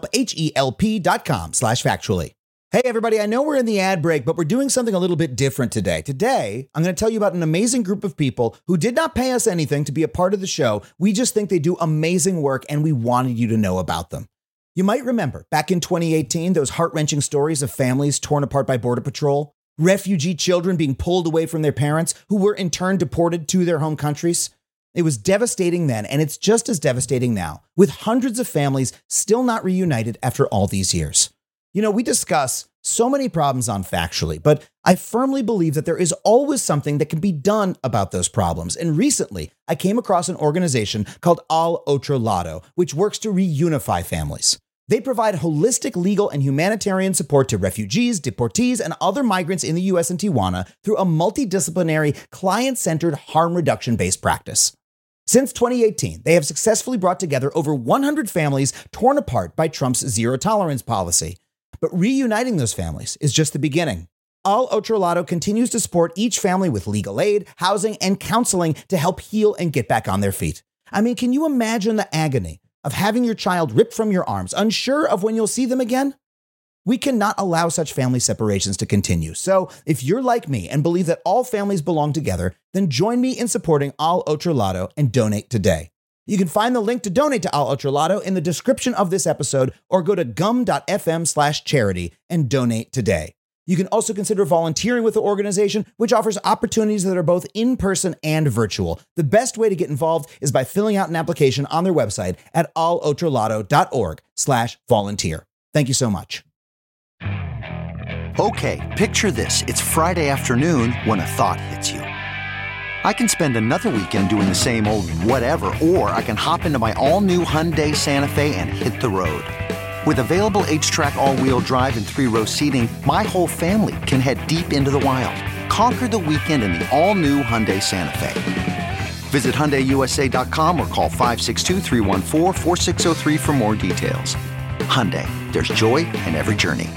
HELP.com/factually. Hey everybody, I know we're in the ad break, but we're doing something a little bit different today. Today, I'm going to tell you about an amazing group of people who did not pay us anything to be a part of the show. We just think they do amazing work and we wanted you to know about them. You might remember back in 2018, those heart-wrenching stories of families torn apart by Border Patrol, refugee children being pulled away from their parents who were in turn deported to their home countries. It was devastating then, and it's just as devastating now, with hundreds of families still not reunited after all these years. You know, we discuss so many problems on Factually, but I firmly believe that there is always something that can be done about those problems. And recently, I came across an organization called Al Otro Lado, which works to reunify families. They provide holistic legal and humanitarian support to refugees, deportees, and other migrants in the U.S. and Tijuana through a multidisciplinary, client-centered, harm reduction-based practice. Since 2018, they have successfully brought together over 100 families torn apart by Trump's zero-tolerance policy. But reuniting those families is just the beginning. Al Otro Lado continues to support each family with legal aid, housing, and counseling to help heal and get back on their feet. I mean, can you imagine the agony of having your child ripped from your arms, unsure of when you'll see them again? We cannot allow such family separations to continue. So if you're like me and believe that all families belong together, then join me in supporting Al Otro Lado and donate today. You can find the link to donate to Al Otro Lado in the description of this episode, or go to gum.fm/charity and donate today. You can also consider volunteering with the organization, which offers opportunities that are both in-person and virtual. The best way to get involved is by filling out an application on their website at alotrolado.org/volunteer. Thank you so much. Okay, picture this. It's Friday afternoon when a thought hits you. I can spend another weekend doing the same old whatever, or I can hop into my all-new Hyundai Santa Fe and hit the road. With available H-Track all-wheel drive and 3-row seating, my whole family can head deep into the wild. Conquer the weekend in the all-new Hyundai Santa Fe. Visit HyundaiUSA.com or call 562-314-4603 for more details. Hyundai, there's joy in every journey.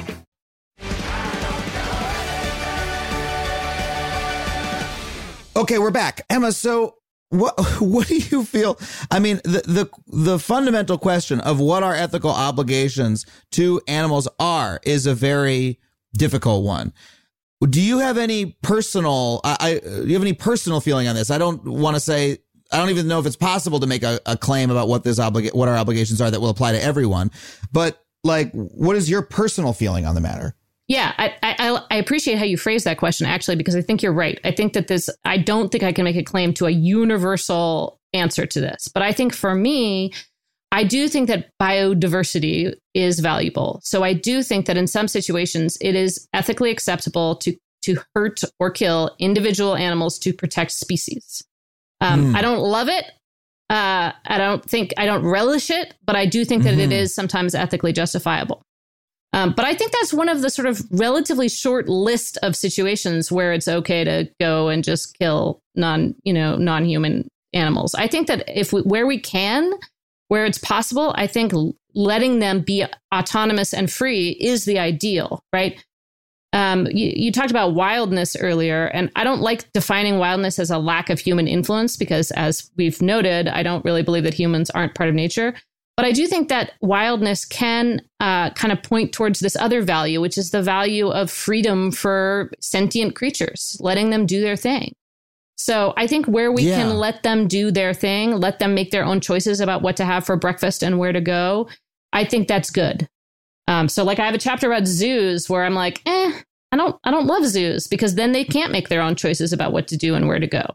Okay, we're back. Emma, so what do you feel? I mean, the fundamental question of what our ethical obligations to animals are is a very difficult one. Do you have any personal do you have any personal feeling on this? I don't want to say, I don't even know if it's possible to make a claim about what what our obligations are that will apply to everyone. But like, what is your personal feeling on the matter? Yeah, I appreciate how you phrase that question, actually, because I think you're right. I think that I don't think I can make a claim to a universal answer to this. But I think for me, I do think that biodiversity is valuable. So I do think that in some situations, it is ethically acceptable to hurt or kill individual animals to protect species. I don't love it. I don't relish it, but I do think that it is sometimes ethically justifiable. But I think that's one of the sort of relatively short list of situations where it's okay to go and just kill non-human animals. I think that where it's possible, I think letting them be autonomous and free is the ideal, right? You talked about wildness earlier, and I don't like defining wildness as a lack of human influence, because as we've noted, I don't really believe that humans aren't part of nature. But I do think that wildness can kind of point towards this other value, which is the value of freedom for sentient creatures, letting them do their thing. So I think where we can let them do their thing, let them make their own choices about what to have for breakfast and where to go, I think that's good. So like I have a chapter about zoos where I'm like, I don't love zoos, because then they can't make their own choices about what to do and where to go.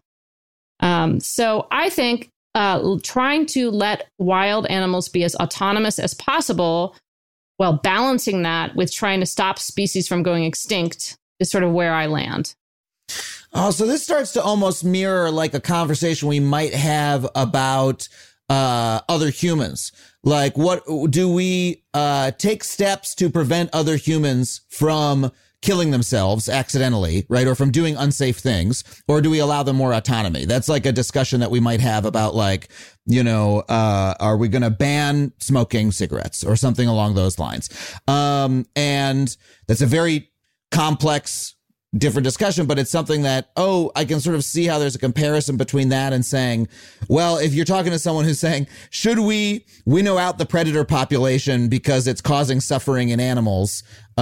So I think trying to let wild animals be as autonomous as possible, while balancing that with trying to stop species from going extinct, is sort of where I land. Oh, so this starts to almost mirror like a conversation we might have about other humans. Like, what do we take steps to prevent other humans from killing themselves accidentally, right? Or from doing unsafe things, or do we allow them more autonomy? That's like a discussion that we might have about, like, are we going to ban smoking cigarettes or something along those lines? And that's a very complex, different discussion, but it's something that, I can sort of see how there's a comparison between that and saying, well, if you're talking to someone who's saying, should we winnow out the predator population because it's causing suffering in animals?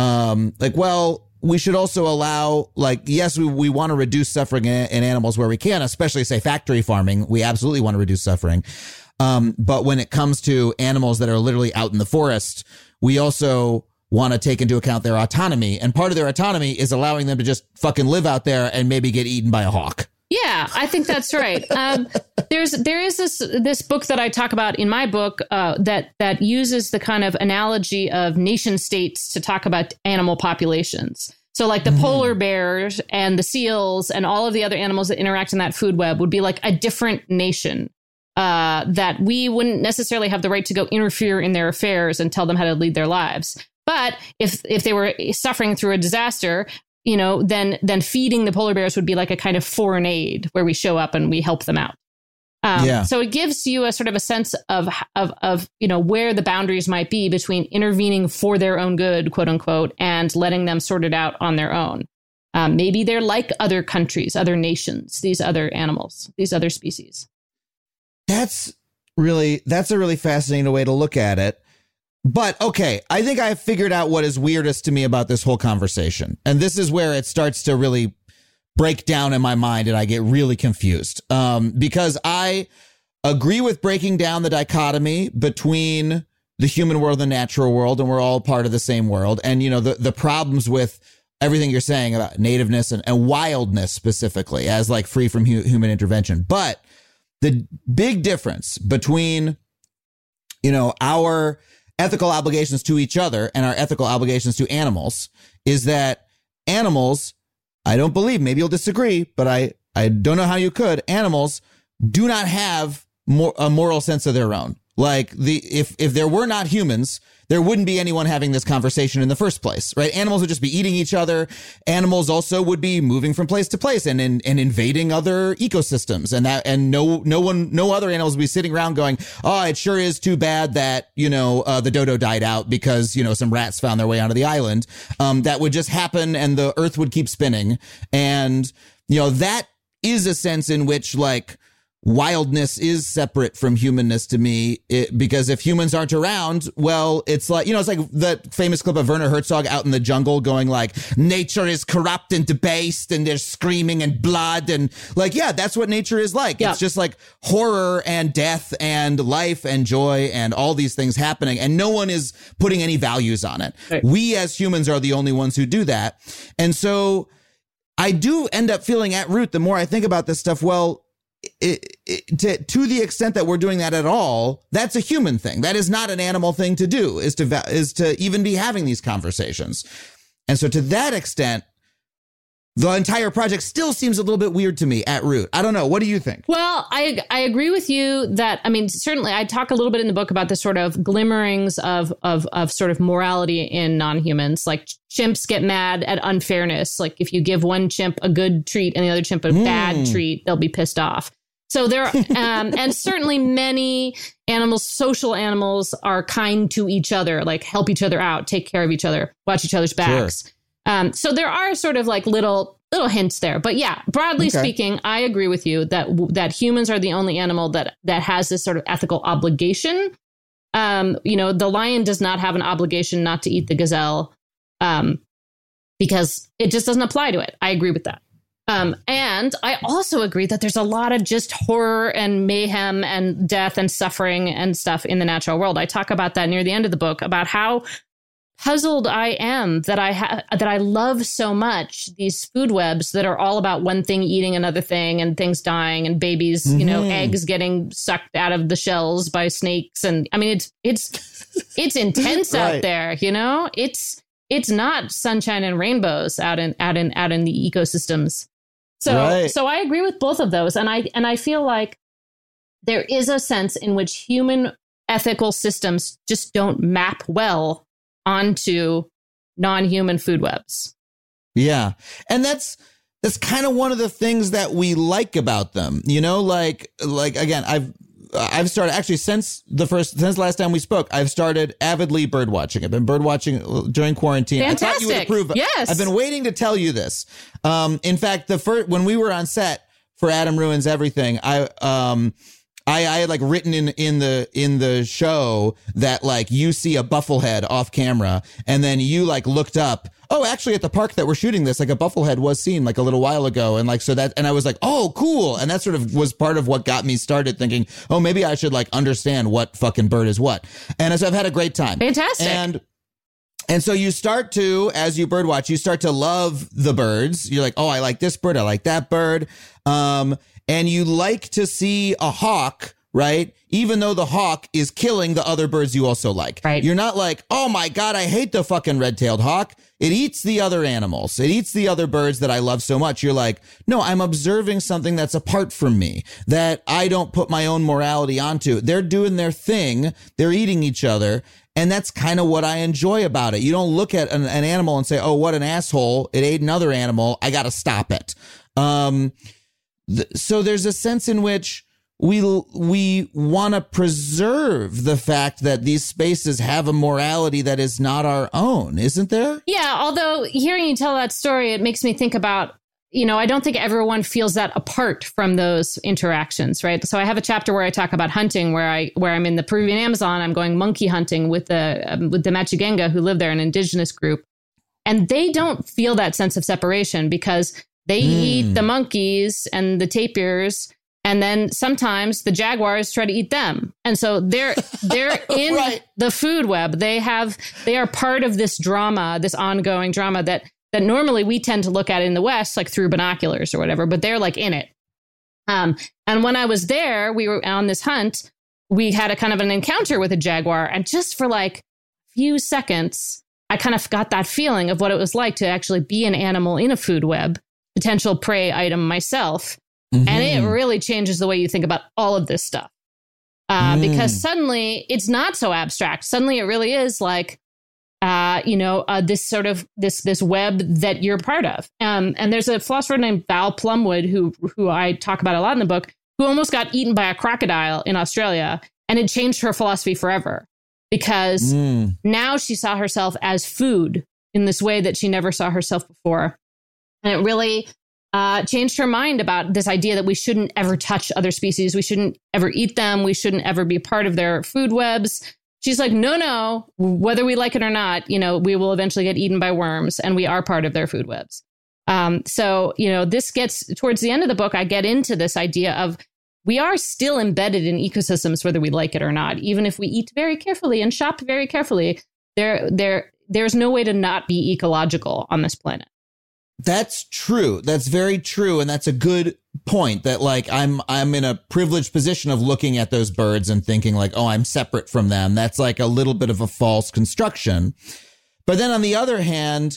We should also allow, yes, we want to reduce suffering in animals where we can, especially, say, factory farming. We absolutely want to reduce suffering. But when it comes to animals that are literally out in the forest, we also want to take into account their autonomy. And part of their autonomy is allowing them to just fucking live out there and maybe get eaten by a hawk. Yeah, I think that's right. There is this book that I talk about in my book that uses the kind of analogy of nation states to talk about animal populations. So like the polar bears and the seals and all of the other animals that interact in that food web would be like a different nation that we wouldn't necessarily have the right to go interfere in their affairs and tell them how to lead their lives. But if they were suffering through a disaster, you know, then feeding the polar bears would be like a kind of foreign aid where we show up and we help them out. So it gives you a sort of a sense of, you know, where the boundaries might be between intervening for their own good, quote unquote, and letting them sort it out on their own. Maybe they're like other countries, other nations, these other animals, these other species. That's a really fascinating way to look at it. But OK, I think I figured out what is weirdest to me about this whole conversation. And this is where it starts to really break down in my mind and I get really confused because I agree with breaking down the dichotomy between the human world and the natural world. And we're all part of the same world. And, you know, the problems with everything you're saying about nativeness and wildness specifically as like free from human intervention. But the big difference between, you know, our ethical obligations to each other and our ethical obligations to animals is that animals, I don't believe, maybe you'll disagree, but I don't know how you could. Animals do not have a moral sense of their own. Like if there were not humans, there wouldn't be anyone having this conversation in the first place, right? Animals would just be eating each other. Animals also would be moving from place to place and invading other ecosystems, and no other animals would be sitting around going, oh, it sure is too bad that, you know, the dodo died out because, you know, some rats found their way onto the island. That would just happen and the earth would keep spinning. And, you know, that is a sense in which like wildness is separate from humanness to me, because if humans aren't around, well, it's like, you know, it's like that famous clip of Werner Herzog out in the jungle going like, nature is corrupt and debased and there's screaming and blood. And like, yeah, that's what nature is like. Yeah. It's just like horror and death and life and joy and all these things happening. And no one is putting any values on it. Right. We as humans are the only ones who do that. And so I do end up feeling at root, the more I think about this stuff, well, to the extent that we're doing that at all, that's a human thing. That is not an animal thing to do, is to even be having these conversations. And so to that extent, the entire project still seems a little bit weird to me at root. I don't know. What do you think? Well, I agree with you that, I mean, certainly I talk a little bit in the book about the sort of glimmerings of sort of morality in non-humans. Like chimps get mad at unfairness. Like if you give one chimp a good treat and the other chimp a bad treat, they'll be pissed off. So there, and certainly many animals, social animals, are kind to each other, like help each other out, take care of each other, watch each other's backs. Sure. So there are sort of like little hints there. But yeah, broadly speaking, I agree with you that humans are the only animal that has this sort of ethical obligation. You know, the lion does not have an obligation not to eat the gazelle because it just doesn't apply to it. I agree with that. And I also agree that there's a lot of just horror and mayhem and death and suffering and stuff in the natural world. I talk about that near the end of the book, about how puzzled I am that I love so much these food webs that are all about one thing eating another thing and things dying and babies, you know, eggs getting sucked out of the shells by snakes. And I mean, it's intense out there, you know, it's not sunshine and rainbows out in the ecosystems. So I agree with both of those. And I feel like there is a sense in which human ethical systems just don't map well onto non-human food webs. Yeah. And that's kind of one of the things that we like about them, you know, like again, I've started actually since last time we spoke, I've started avidly bird watching. I've been bird watching during quarantine. Fantastic. I thought you would approve. Yes. I've been waiting to tell you this. In fact, when we were on set for Adam Ruins Everything, I had like written in the show that like you see a bufflehead off camera and then you like looked up, oh, actually at the park that we're shooting this, like a bufflehead was seen like a little while ago. And like, so that, and I was like, oh, cool. And that sort of was part of what got me started thinking, oh, maybe I should like understand what fucking bird is what. And so I've had a great time. Fantastic. And And so you start to, as you birdwatch, you start to love the birds. You're like, oh, I like this bird. I like that bird. And you like to see a hawk, right? Even though the hawk is killing the other birds you also like. Right. You're not like, oh my God, I hate the fucking red-tailed hawk. It eats the other animals. It eats the other birds that I love so much. You're like, no, I'm observing something that's apart from me, that I don't put my own morality onto. They're doing their thing. They're eating each other. And that's kind of what I enjoy about it. You don't look at an animal and say, oh, what an asshole. It ate another animal. I got to stop it. So there's a sense in which we want to preserve the fact that these spaces have a morality that is not our own, isn't there? Yeah, although hearing you tell that story, it makes me think about, I don't think everyone feels that apart from those interactions, right? So I have a chapter where I talk about hunting, where I'm in the Peruvian Amazon. I'm going monkey hunting with the Machigenga who live there, an indigenous group, and they don't feel that sense of separation because they eat the monkeys and the tapirs. And then sometimes the jaguars try to eat them. And so they're in right. the food web. They are part of this drama, this ongoing drama that normally we tend to look at in the West, like through binoculars or whatever, but they're like in it. And when I was there, we were on this hunt. We had a kind of an encounter with a jaguar. And just for like a few seconds, I kind of got that feeling of what it was like to actually be an animal in a food web, potential prey item myself. Mm-hmm. And it really changes the way you think about all of this stuff. Because suddenly it's not so abstract. Suddenly it really is like, this sort of this web that you're part of. And there's a philosopher named Val Plumwood, who I talk about a lot in the book, who almost got eaten by a crocodile in Australia. And it changed her philosophy forever because now she saw herself as food in this way that she never saw herself before. And it really changed her mind about this idea that we shouldn't ever touch other species. We shouldn't ever eat them. We shouldn't ever be part of their food webs. She's like, no, whether we like it or not, we will eventually get eaten by worms and we are part of their food webs. So this gets towards the end of the book. I get into this idea of we are still embedded in ecosystems, whether we like it or not. Even if we eat very carefully and shop very carefully, there's no way to not be ecological on this planet. That's true. That's very true. And that's a good point that like I'm in a privileged position of looking at those birds and thinking like, oh, I'm separate from them. That's like a little bit of a false construction. But then on the other hand,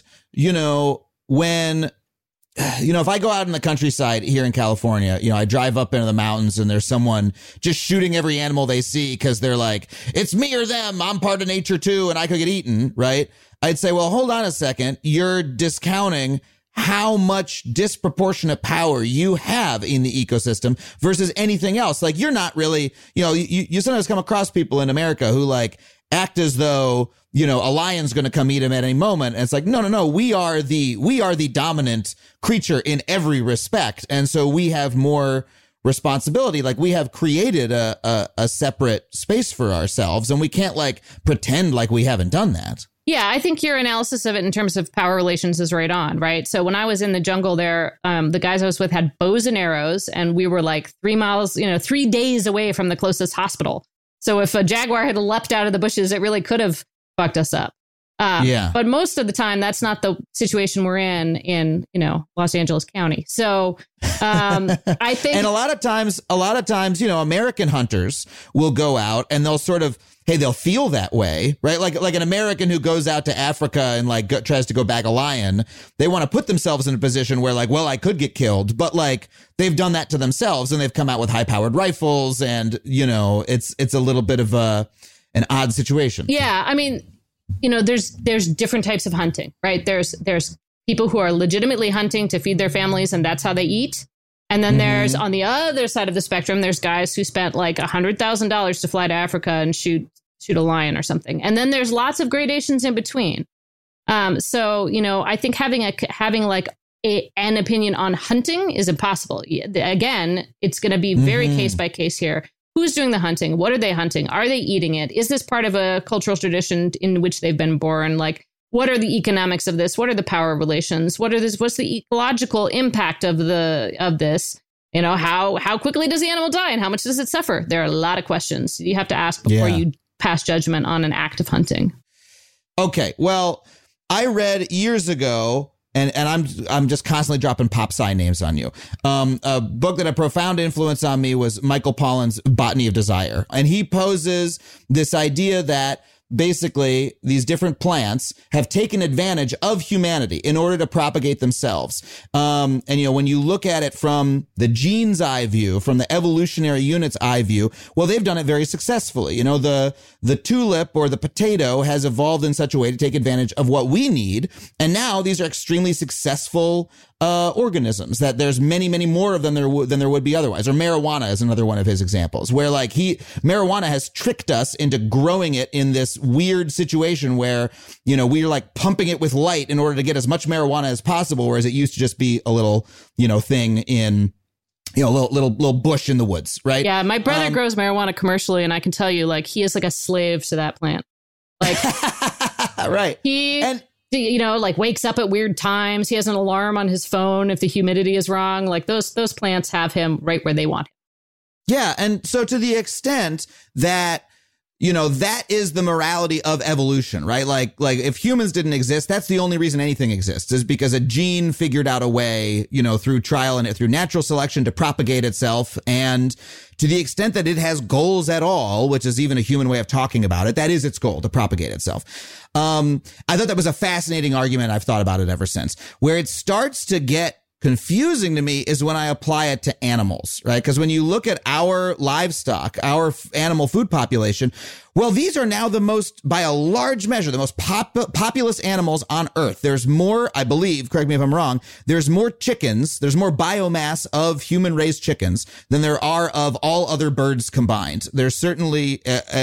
when, if I go out in the countryside here in California, I drive up into the mountains and there's someone just shooting every animal they see because they're like, it's me or them. I'm part of nature too. And I could get eaten. Right. I'd say, well, hold on a second. You're discounting how much disproportionate power you have in the ecosystem versus anything else. Like you're not really, you sometimes come across people in America who like act as though, a lion's going to come eat him at any moment. And it's like, no, we are the dominant creature in every respect. And so we have more responsibility. Like we have created a separate space for ourselves and we can't like pretend like we haven't done that. Yeah, I think your analysis of it in terms of power relations is right on, right? So when I was in the jungle there, the guys I was with had bows and arrows, and we were like 3 days away from the closest hospital. So if a jaguar had leapt out of the bushes, it really could have fucked us up. But most of the time, that's not the situation we're in Los Angeles County. So I think, and a lot of times, American hunters will go out and they'll sort of, they'll feel that way, right? Like an American who goes out to Africa and like tries to go bag a lion. They want to put themselves in a position where like, well, I could get killed, but like they've done that to themselves and they've come out with high powered rifles and, it's a little bit of an odd situation. Yeah. I mean, there's different types of hunting, right? There's people who are legitimately hunting to feed their families and that's how they eat. And then there's on the other side of the spectrum, there's guys who spent like $100,000 to fly to Africa and shoot a lion or something. And then there's lots of gradations in between. So, I think having an opinion on hunting is impossible. Again, it's going to be very case by case here. Who's doing the hunting? What are they hunting? Are they eating it? Is this part of a cultural tradition in which they've been born? Like, what are the economics of this? What are the power relations? What's the ecological impact of this? How quickly does the animal die and how much does it suffer? There are a lot of questions you have to ask before you pass judgment on an act of hunting. Okay, well, I read years ago, and I'm just constantly dropping pop sci names on you. A book that had a profound influence on me was Michael Pollan's Botany of Desire. And he poses this idea that basically these different plants have taken advantage of humanity in order to propagate themselves. And, when you look at it from the gene's eye view, from the evolutionary unit's eye view, well, they've done it very successfully. The tulip or the potato has evolved in such a way to take advantage of what we need. And now these are extremely successful organisms, that there's many, many more of them than there would be otherwise. Or marijuana is another one of his examples, where marijuana has tricked us into growing it in this weird situation where, we're like pumping it with light in order to get as much marijuana as possible, whereas it used to just be a little, thing in, little bush in the woods, right? Yeah, my brother grows marijuana commercially, and I can tell you, he is like a slave to that plant. Right. Wakes up at weird times. He has an alarm on his phone if the humidity is wrong. Those plants have him right where they want him. Yeah. And so to the extent that, that is the morality of evolution, right? Like if humans didn't exist, that's the only reason anything exists, is because a gene figured out a way, through trial and through natural selection to propagate itself. And to the extent that it has goals at all, which is even a human way of talking about it, that is its goal, to propagate itself. I thought that was a fascinating argument. I've thought about it ever since. Where it starts to get confusing to me is when I apply it to animals, right? Because when you look at our livestock, our animal food population, well, these are now by a large measure, the most populous animals on Earth. There's more, I believe, correct me if I'm wrong, there's more chickens, there's more biomass of human-raised chickens than there are of all other birds combined. There's certainly,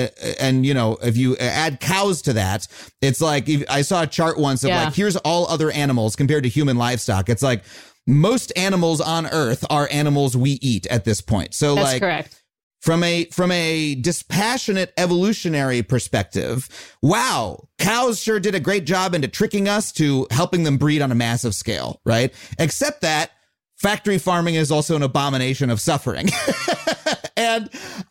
if you add cows to that, it's like, I saw a chart once of here's all other animals compared to human livestock. It's like, most animals on Earth are animals we eat at this point. So that's correct. From a dispassionate evolutionary perspective, wow, cows sure did a great job into tricking us to helping them breed on a massive scale, right? Except that factory farming is also an abomination of suffering. And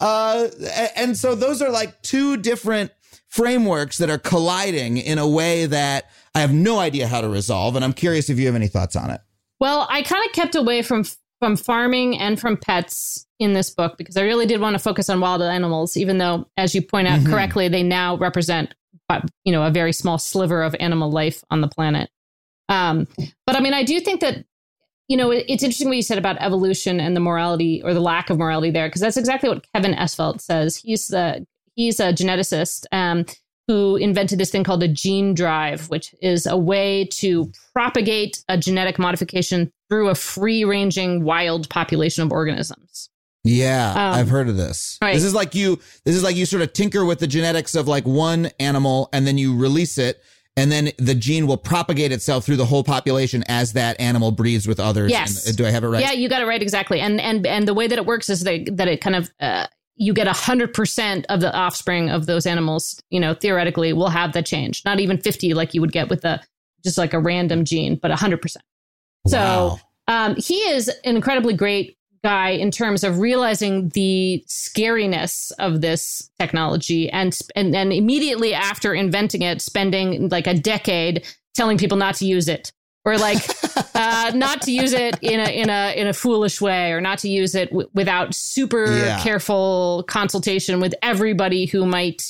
so those are like two different frameworks that are colliding in a way that I have no idea how to resolve. And I'm curious if you have any thoughts on it. Well, I kind of kept away from farming and from pets in this book because I really did want to focus on wild animals, even though, as you point out correctly, they now represent, a very small sliver of animal life on the planet. But I mean, I do think that, it's interesting what you said about evolution and the morality or the lack of morality there, because that's exactly what Kevin Esvelt says. He's a geneticist who invented this thing called a gene drive, which is a way to propagate a genetic modification through a free-ranging wild population of organisms. Yeah, I've heard of this. Right. This is like you sort of tinker with the genetics of like one animal and then you release it, and then the gene will propagate itself through the whole population as that animal breeds with others. Yes. And, do I have it right? Yeah, you got it right, exactly. And the way that it works is that it kind of you get 100% of the offspring of those animals, theoretically will have that change. Not even 50 like you would get with just like a random gene, but 100%. Wow. So he is an incredibly great guy in terms of realizing the scariness of this technology and immediately after inventing it, spending like a decade telling people not to use it. Or like not to use it in a foolish way, or not to use it without super careful consultation with everybody who might,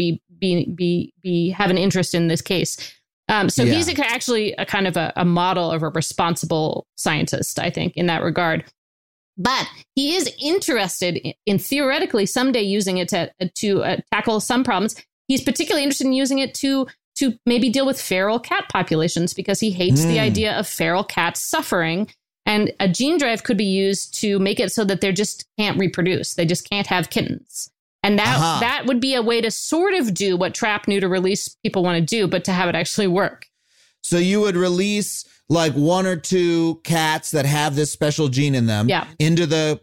be have an interest in this case. He's actually a kind of a model of a responsible scientist, I think, in that regard. But he is interested in theoretically someday using it to tackle some problems. He's particularly interested in using it to maybe deal with feral cat populations because he hates the idea of feral cats suffering. And a gene drive could be used to make it so that they just can't reproduce. They just can't have kittens. And that would be a way to sort of do what trap, neuter, release people want to do, but to have it actually work. So you would release like one or two cats that have this special gene in them into the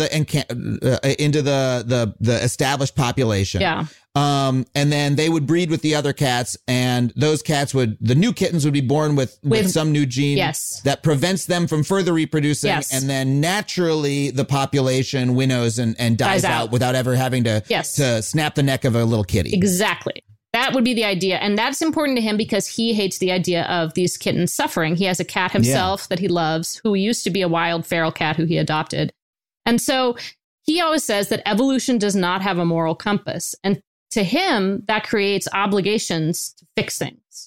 established population. Yeah. And then they would breed with the other cats, and those cats the new kittens would be born with some new gene that prevents them from further reproducing. Yes. And then naturally the population winnows and dies out without ever having to snap the neck of a little kitty. Exactly. That would be the idea. And that's important to him because he hates the idea of these kittens suffering. He has a cat himself that he loves, who used to be a wild feral cat who he adopted. And so he always says that evolution does not have a moral compass. And to him, that creates obligations to fix things.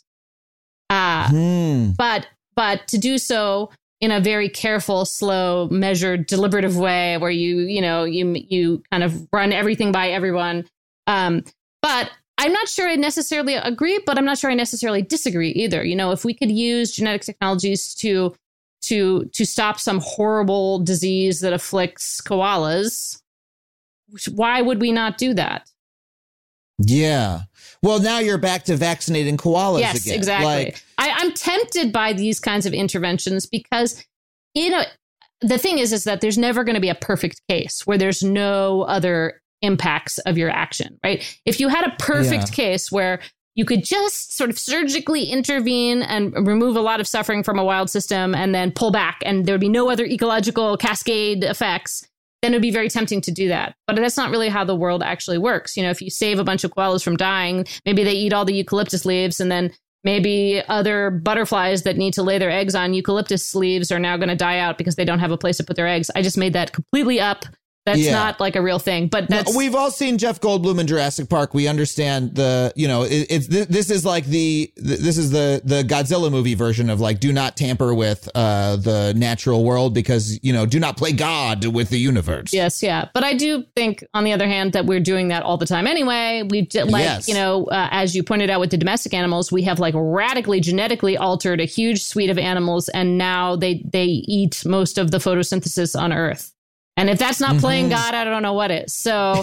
But to do so in a very careful, slow, measured, deliberative way where you kind of run everything by everyone. But I'm not sure I necessarily agree, but I'm not sure I necessarily disagree either. You know, if we could use genetic technologies to stop some horrible disease that afflicts koalas, why would we not do that? Yeah. Well, now you're back to vaccinating koalas again. Yes, exactly. I'm tempted by these kinds of interventions because, the thing is that there's never going to be a perfect case where there's no other impacts of your action, right? If you had a perfect case where you could just sort of surgically intervene and remove a lot of suffering from a wild system and then pull back and there would be no other ecological cascade effects, then it would be very tempting to do that. But that's not really how the world actually works. You know, if you save a bunch of koalas from dying, maybe they eat all the eucalyptus leaves and then maybe other butterflies that need to lay their eggs on eucalyptus leaves are now going to die out because they don't have a place to put their eggs. I just made that completely up. That's not like a real thing, but that's... We've all seen Jeff Goldblum in Jurassic Park. We understand this is like the Godzilla movie version of like, do not tamper with the natural world because, do not play God with the universe. Yes. Yeah. But I do think, on the other hand, that we're doing that all the time anyway. We've as you pointed out with the domestic animals, we have like radically genetically altered a huge suite of animals. And now they eat most of the photosynthesis on Earth. And if that's not playing God, I don't know what is. So,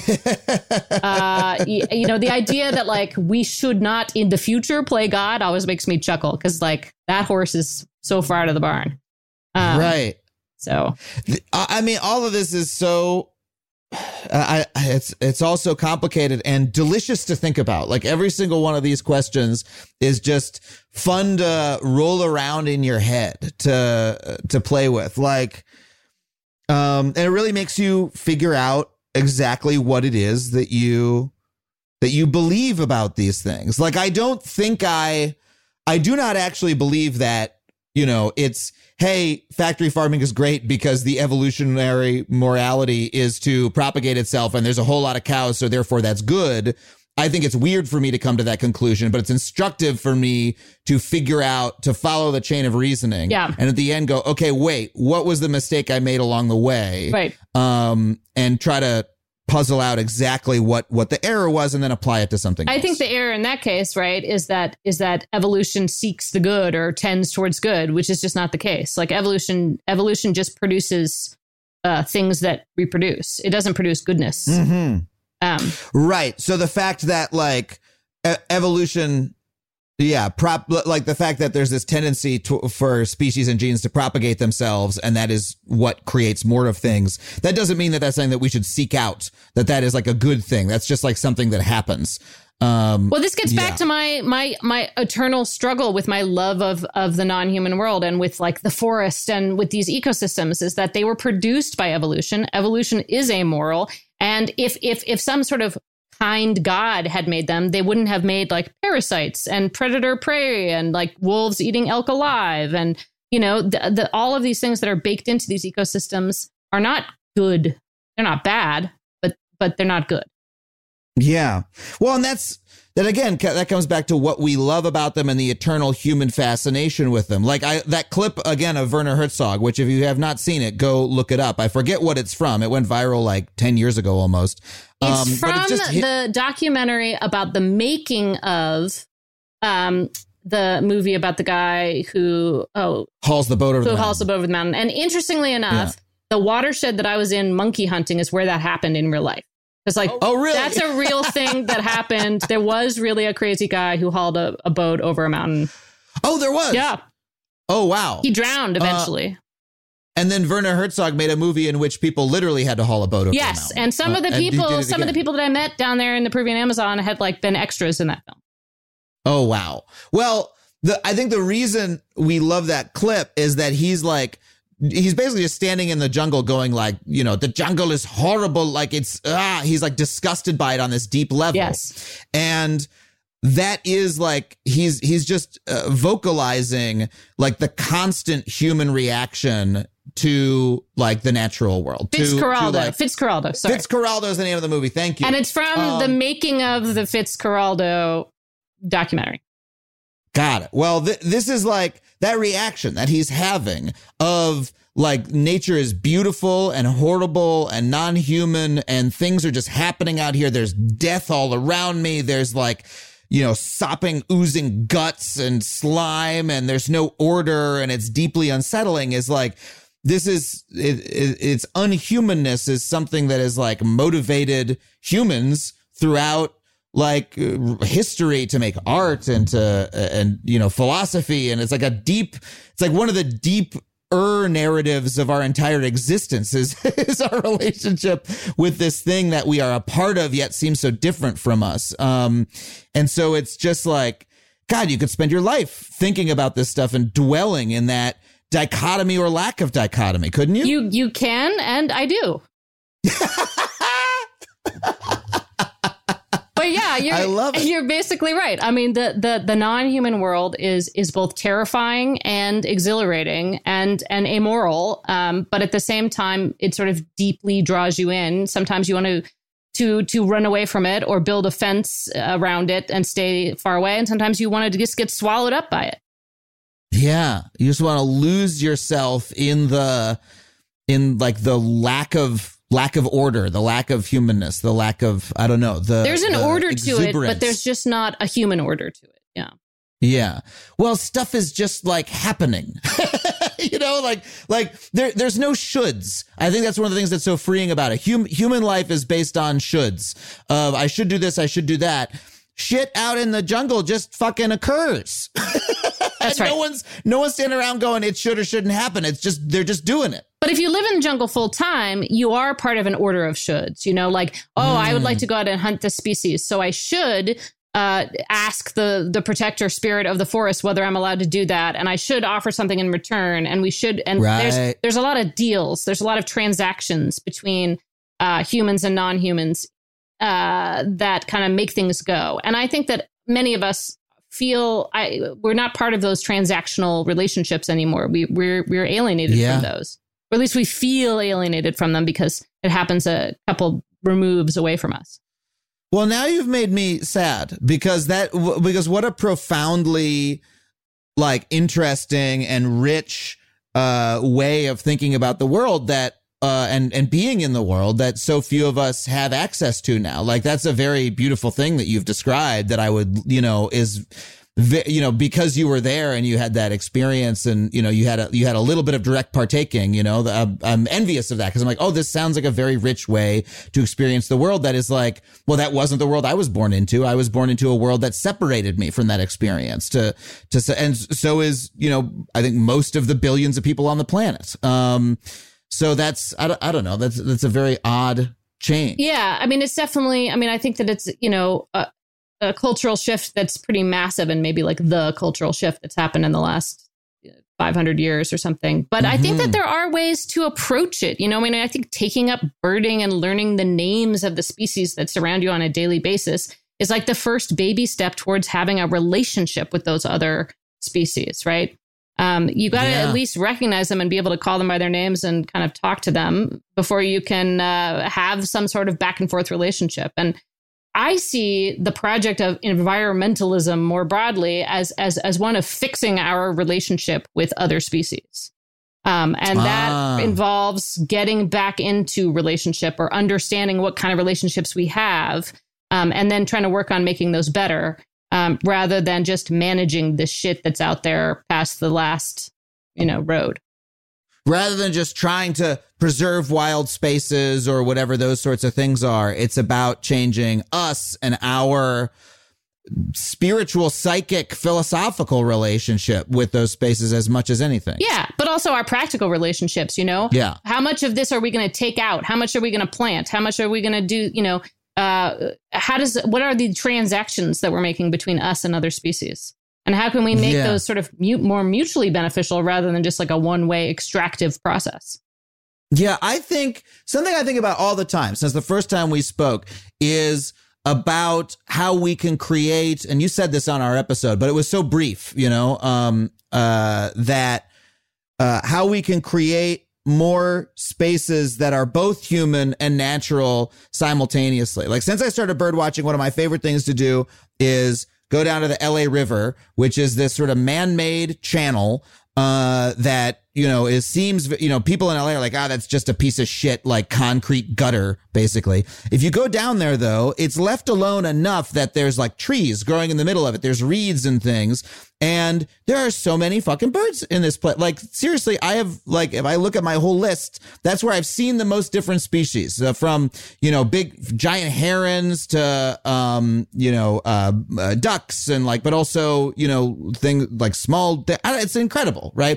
the idea that like we should not in the future play God always makes me chuckle because like that horse is so far out of the barn. Right. So, I mean, all of this is so it's all so complicated and delicious to think about. Like every single one of these questions is just fun to roll around in your head to play with. Like, and it really makes you figure out exactly what it is that you believe about these things. Like, I do not actually believe that, it's, hey, factory farming is great because the evolutionary morality is to propagate itself and there's a whole lot of cows, so therefore that's good. I think it's weird for me to come to that conclusion, but it's instructive for me to follow the chain of reasoning. Yeah. And at the end go, okay, wait, what was the mistake I made along the way? Right. And try to puzzle out exactly what the error was and then apply it to something else. I think the error in that case, right, is that evolution seeks the good or tends towards good, which is just not the case. Like evolution just produces things that reproduce. It doesn't produce goodness. Mm-hmm. Right. So the fact that like evolution, like the fact that there's this tendency for species and genes to propagate themselves, and that is what creates more of things. That doesn't mean that that's something that we should seek out, that is like a good thing. That's just like something that happens. Well, this gets back to my eternal struggle with my love of the non-human world and with like the forest and with these ecosystems is that they were produced by evolution. Evolution is amoral. And if some sort of kind God had made them, they wouldn't have made like parasites and predator prey and like wolves eating elk alive. And, all of these things that are baked into these ecosystems are not good. They're not bad, but they're not good. Yeah. Well, and that comes back to what we love about them and the eternal human fascination with them. Like that clip again of Werner Herzog, which if you have not seen it, go look it up. I forget what it's from. It went viral like 10 years ago almost. It's from the documentary about the making of the movie about the guy who hauls the boat over the mountain. And interestingly enough, the watershed that I was in monkey hunting is where that happened in real life. It's like, oh, really? That's a real thing that happened. There was really a crazy guy who hauled a boat over a mountain. Oh, there was? Yeah. Oh, wow. He drowned eventually. And then Werner Herzog made a movie in which people literally had to haul a boat over the mountain. Yes, and some of the people that I met down there in the Peruvian Amazon had like been extras in that film. Oh, wow. Well, I think the reason we love that clip is that he's basically just standing in the jungle going like, the jungle is horrible. Like he's like disgusted by it on this deep level. Yes. And that is like he's just vocalizing like the constant human reaction to like the natural world. Fitzcarraldo. Sorry. Fitzcarraldo is the name of the movie. Thank you. And it's from the making of the Fitzcarraldo documentary. Got it. Well, this is like that reaction that he's having of like nature is beautiful and horrible and non-human and things are just happening out here. There's death all around me. There's like, sopping, oozing guts and slime and there's no order and it's deeply unsettling is like, this is, its unhumanness is something that has like motivated humans throughout like history to make art and philosophy. And it's like it's like one of the deeper narratives of our entire existence is our relationship with this thing that we are a part of, yet seems so different from us. And so it's just like, God, you could spend your life thinking about this stuff and dwelling in that dichotomy or lack of dichotomy, couldn't you? You can, and I do. But yeah, I love it. You're basically right. I mean, the non-human world is both terrifying and exhilarating and amoral. But at the same time, it sort of deeply draws you in. Sometimes you want to run away from it or build a fence around it and stay far away. And sometimes you want to just get swallowed up by it. Yeah, you just want to lose yourself in the lack of order, the lack of humanness, the lack of, I don't know. There's an order exuberance to it, but there's just not a human order to it. Yeah. Yeah. Well, stuff is just like happening, there's no shoulds. I think that's one of the things that's so freeing about it. Human life is based on shoulds of I should do this, I should do that. Shit out in the jungle just fucking occurs. That's right. No one's standing around going, it should or shouldn't happen. It's just, they're just doing it. But if you live in the jungle full time, you are part of an order of shoulds, I would like to go out and hunt this species. So I should ask the protector spirit of the forest whether I'm allowed to do that. And I should offer something in return. And we should. And right. There's a lot of deals. There's a lot of transactions between humans and non-humans that kind of make things go. And I think that many of us feel we're not part of those transactional relationships anymore. We're alienated from those. Or at least we feel alienated from them because it happens a couple removes away from us. Well, now you've made me sad because what a profoundly like interesting and rich way of thinking about the world that and being in the world that so few of us have access to now. Like that's a very beautiful thing that you've described that I would, is because you were there and you had that experience and, you had a little bit of direct partaking, I'm envious of that because I'm like, oh, this sounds like a very rich way to experience the world that is like, well, that wasn't the world I was born into. I was born into a world that separated me from that experience and so is, I think most of the billions of people on the planet. So that's, I don't know, that's a very odd change. Yeah. I mean, it's definitely, I think that it's, a cultural shift that's pretty massive and maybe like the cultural shift that's happened in the last 500 years or something. But I think that there are ways to approach it. I think taking up birding and learning the names of the species that surround you on a daily basis is like the first baby step towards having a relationship with those other species, right? You got to at least recognize them and be able to call them by their names and kind of talk to them before you can have some sort of back and forth relationship. And I see the project of environmentalism more broadly as one of fixing our relationship with other species. And that involves getting back into relationship or understanding what kind of relationships we have, and then trying to work on making those better, rather than just managing the shit that's out there past the last, road. Rather than just trying to preserve wild spaces or whatever those sorts of things are, it's about changing us and our spiritual, psychic, philosophical relationship with those spaces as much as anything. Yeah, but also our practical relationships, Yeah. How much of this are we going to take out? How much are we going to plant? How much are we going to do, what are the transactions that we're making between us and other species? And how can we make those sort of more mutually beneficial rather than just like a one-way extractive process? Yeah, I think something I think about all the time since the first time we spoke is about how we can create, and you said this on our episode, but it was so brief, that how we can create more spaces that are both human and natural simultaneously. Like, since I started bird watching, one of my favorite things to do is go down to the LA River, which is this sort of man-made channel that, seems, people in LA are like, that's just a piece of shit, like concrete gutter, basically. If you go down there, though, it's left alone enough that there's like trees growing in the middle of it. There's reeds and things. And there are so many fucking birds in this place. Like, seriously, I have, like, if I look at my whole list, that's where I've seen the most different species, from, big giant herons to, ducks and like, but also, things like small, it's incredible. Right.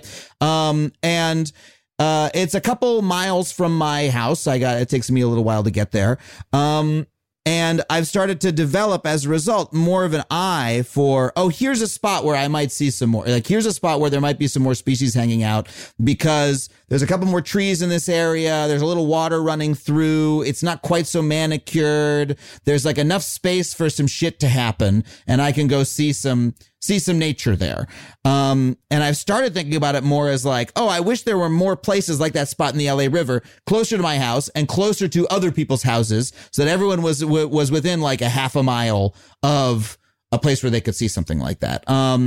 It's a couple miles from my house. It takes me a little while to get there. And I've started to develop, as a result, more of an eye for, here's a spot where I might see some more. Like, here's a spot where there might be some more species hanging out, because there's a couple more trees in this area. There's a little water running through. It's not quite so manicured. There's like enough space for some shit to happen, and I can go see some nature there. And I've started thinking about it more as like, I wish there were more places like that spot in the LA River closer to my house and closer to other people's houses, so that everyone was within like a half a mile of a place where they could see something like that.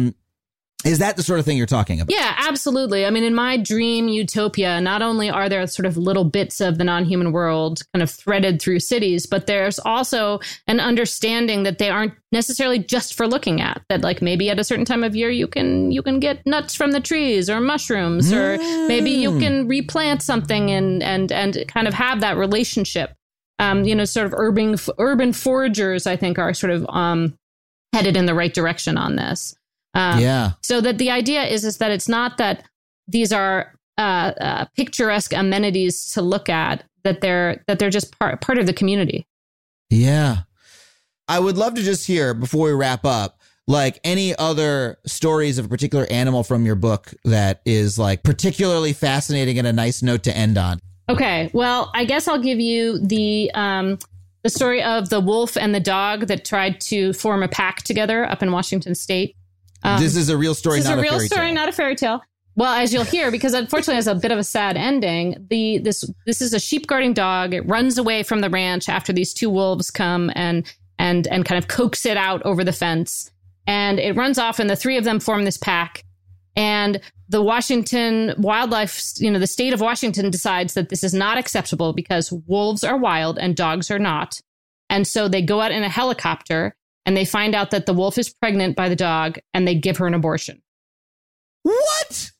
Is that the sort of thing you're talking about? Yeah, absolutely. I mean, in my dream utopia, not only are there sort of little bits of the non-human world kind of threaded through cities, but there's also an understanding that they aren't necessarily just for looking at. That, like, maybe at a certain time of year you can get nuts from the trees or mushrooms, or maybe you can replant something and kind of have that relationship. Sort of urban foragers, I think, are sort of headed in the right direction on this. So that the idea is that it's not that these are picturesque amenities to look at, that they're just part of the community. Yeah. I would love to just hear, before we wrap up, like any other stories of a particular animal from your book that is like particularly fascinating and a nice note to end on. Okay. Well, I guess I'll give you the story of the wolf and the dog that tried to form a pack together up in Washington State. This is a real story, not a fairy tale. This is a real story, not a fairy tale. Well, as you'll hear, because unfortunately it has a bit of a sad ending. This is a sheep guarding dog. It runs away from the ranch after these two wolves come and kind of coax it out over the fence. And it runs off, and the three of them form this pack. And the Washington wildlife, the state of Washington decides that this is not acceptable because wolves are wild and dogs are not. And so they go out in a helicopter, and they find out that the wolf is pregnant by the dog, and they give her an abortion. What?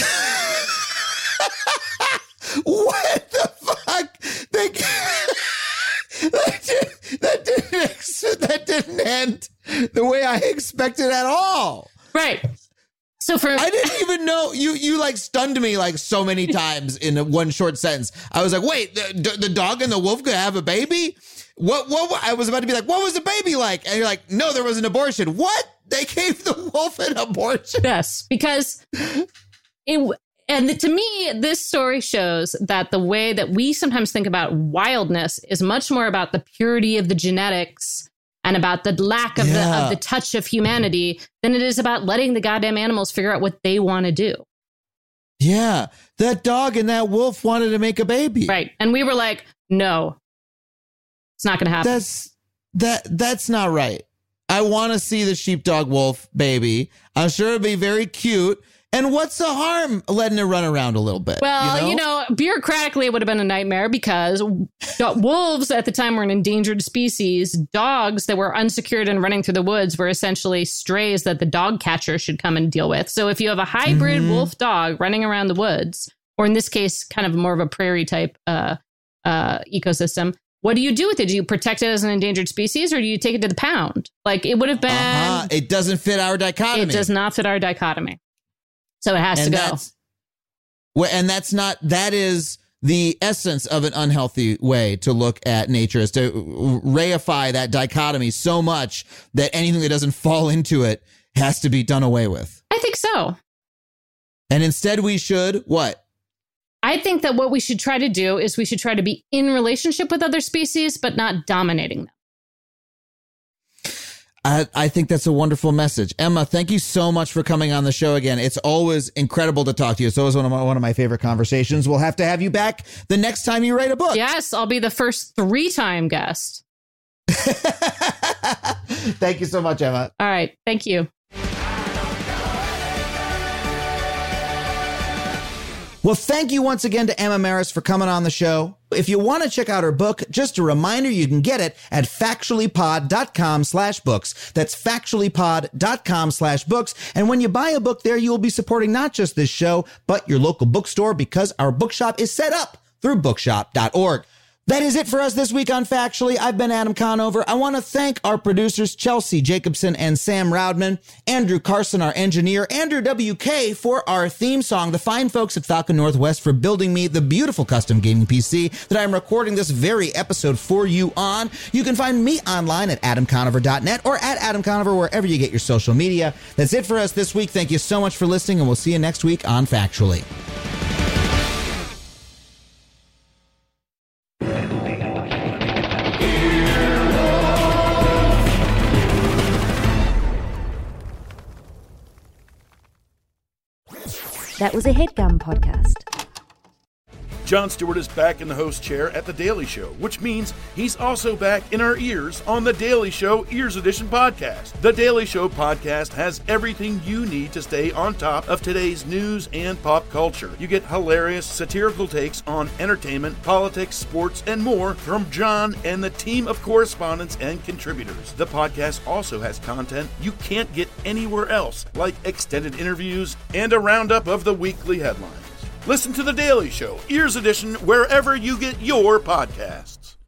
What the fuck? That didn't end the way I expected at all. Right. So I didn't even know you like stunned me like so many times in one short sentence. I was like, wait, the dog and the wolf could have a baby? What I was about to be like, what was the baby like? And you're like, no, there was an abortion. What? They gave the wolf an abortion? Yes, because to me, this story shows that the way that we sometimes think about wildness is much more about the purity of the genetics and about the lack of the touch of humanity than it is about letting the goddamn animals figure out what they want to do. Yeah, that dog and that wolf wanted to make a baby. Right. And we were like, no, it's not going to happen. That's not right. I want to see the sheepdog wolf baby. I'm sure it'd be very cute. And what's the harm letting it run around a little bit? Well, bureaucratically, it would have been a nightmare because wolves at the time were an endangered species. Dogs that were unsecured and running through the woods were essentially strays that the dog catcher should come and deal with. So if you have a hybrid wolf dog running around the woods, or in this case, kind of more of a prairie type ecosystem, what do you do with it? Do you protect it as an endangered species, or do you take it to the pound? Like, it would have been... It doesn't fit our dichotomy. It does not fit our dichotomy. So it has to go. That is the essence of an unhealthy way to look at nature, is to reify that dichotomy so much that anything that doesn't fall into it has to be done away with. I think so. And instead we should what? I think that what we should try to do is we should try to be in relationship with other species, but not dominating them. I think that's a wonderful message. Emma, thank you so much for coming on the show again. It's always incredible to talk to you. It's always one of my favorite conversations. We'll have to have you back the next time you write a book. Yes, I'll be the first 3-time guest. Thank you so much, Emma. All right. Thank you. Well, thank you once again to Emma Marris for coming on the show. If you want to check out her book, just a reminder, you can get it at factuallypod.com/books. That's factuallypod.com/books. And when you buy a book there, you will be supporting not just this show, but your local bookstore, because our bookshop is set up through bookshop.org. That is it for us this week on Factually. I've been Adam Conover. I want to thank our producers, Chelsea Jacobson and Sam Roudman, Andrew Carson, our engineer, Andrew WK for our theme song, the fine folks at Falcon Northwest for building me the beautiful custom gaming PC that I'm recording this very episode for you on. You can find me online at adamconover.net or at Adam Conover wherever you get your social media. That's it for us this week. Thank you so much for listening, and we'll see you next week on Factually. That was a HeadGum podcast. Jon Stewart is back in the host chair at The Daily Show, which means he's also back in our ears on The Daily Show Ears Edition podcast. The Daily Show podcast has everything you need to stay on top of today's news and pop culture. You get hilarious, satirical takes on entertainment, politics, sports, and more from Jon and the team of correspondents and contributors. The podcast also has content you can't get anywhere else, like extended interviews and a roundup of the weekly headlines. Listen to The Daily Show, Ears Edition, wherever you get your podcasts.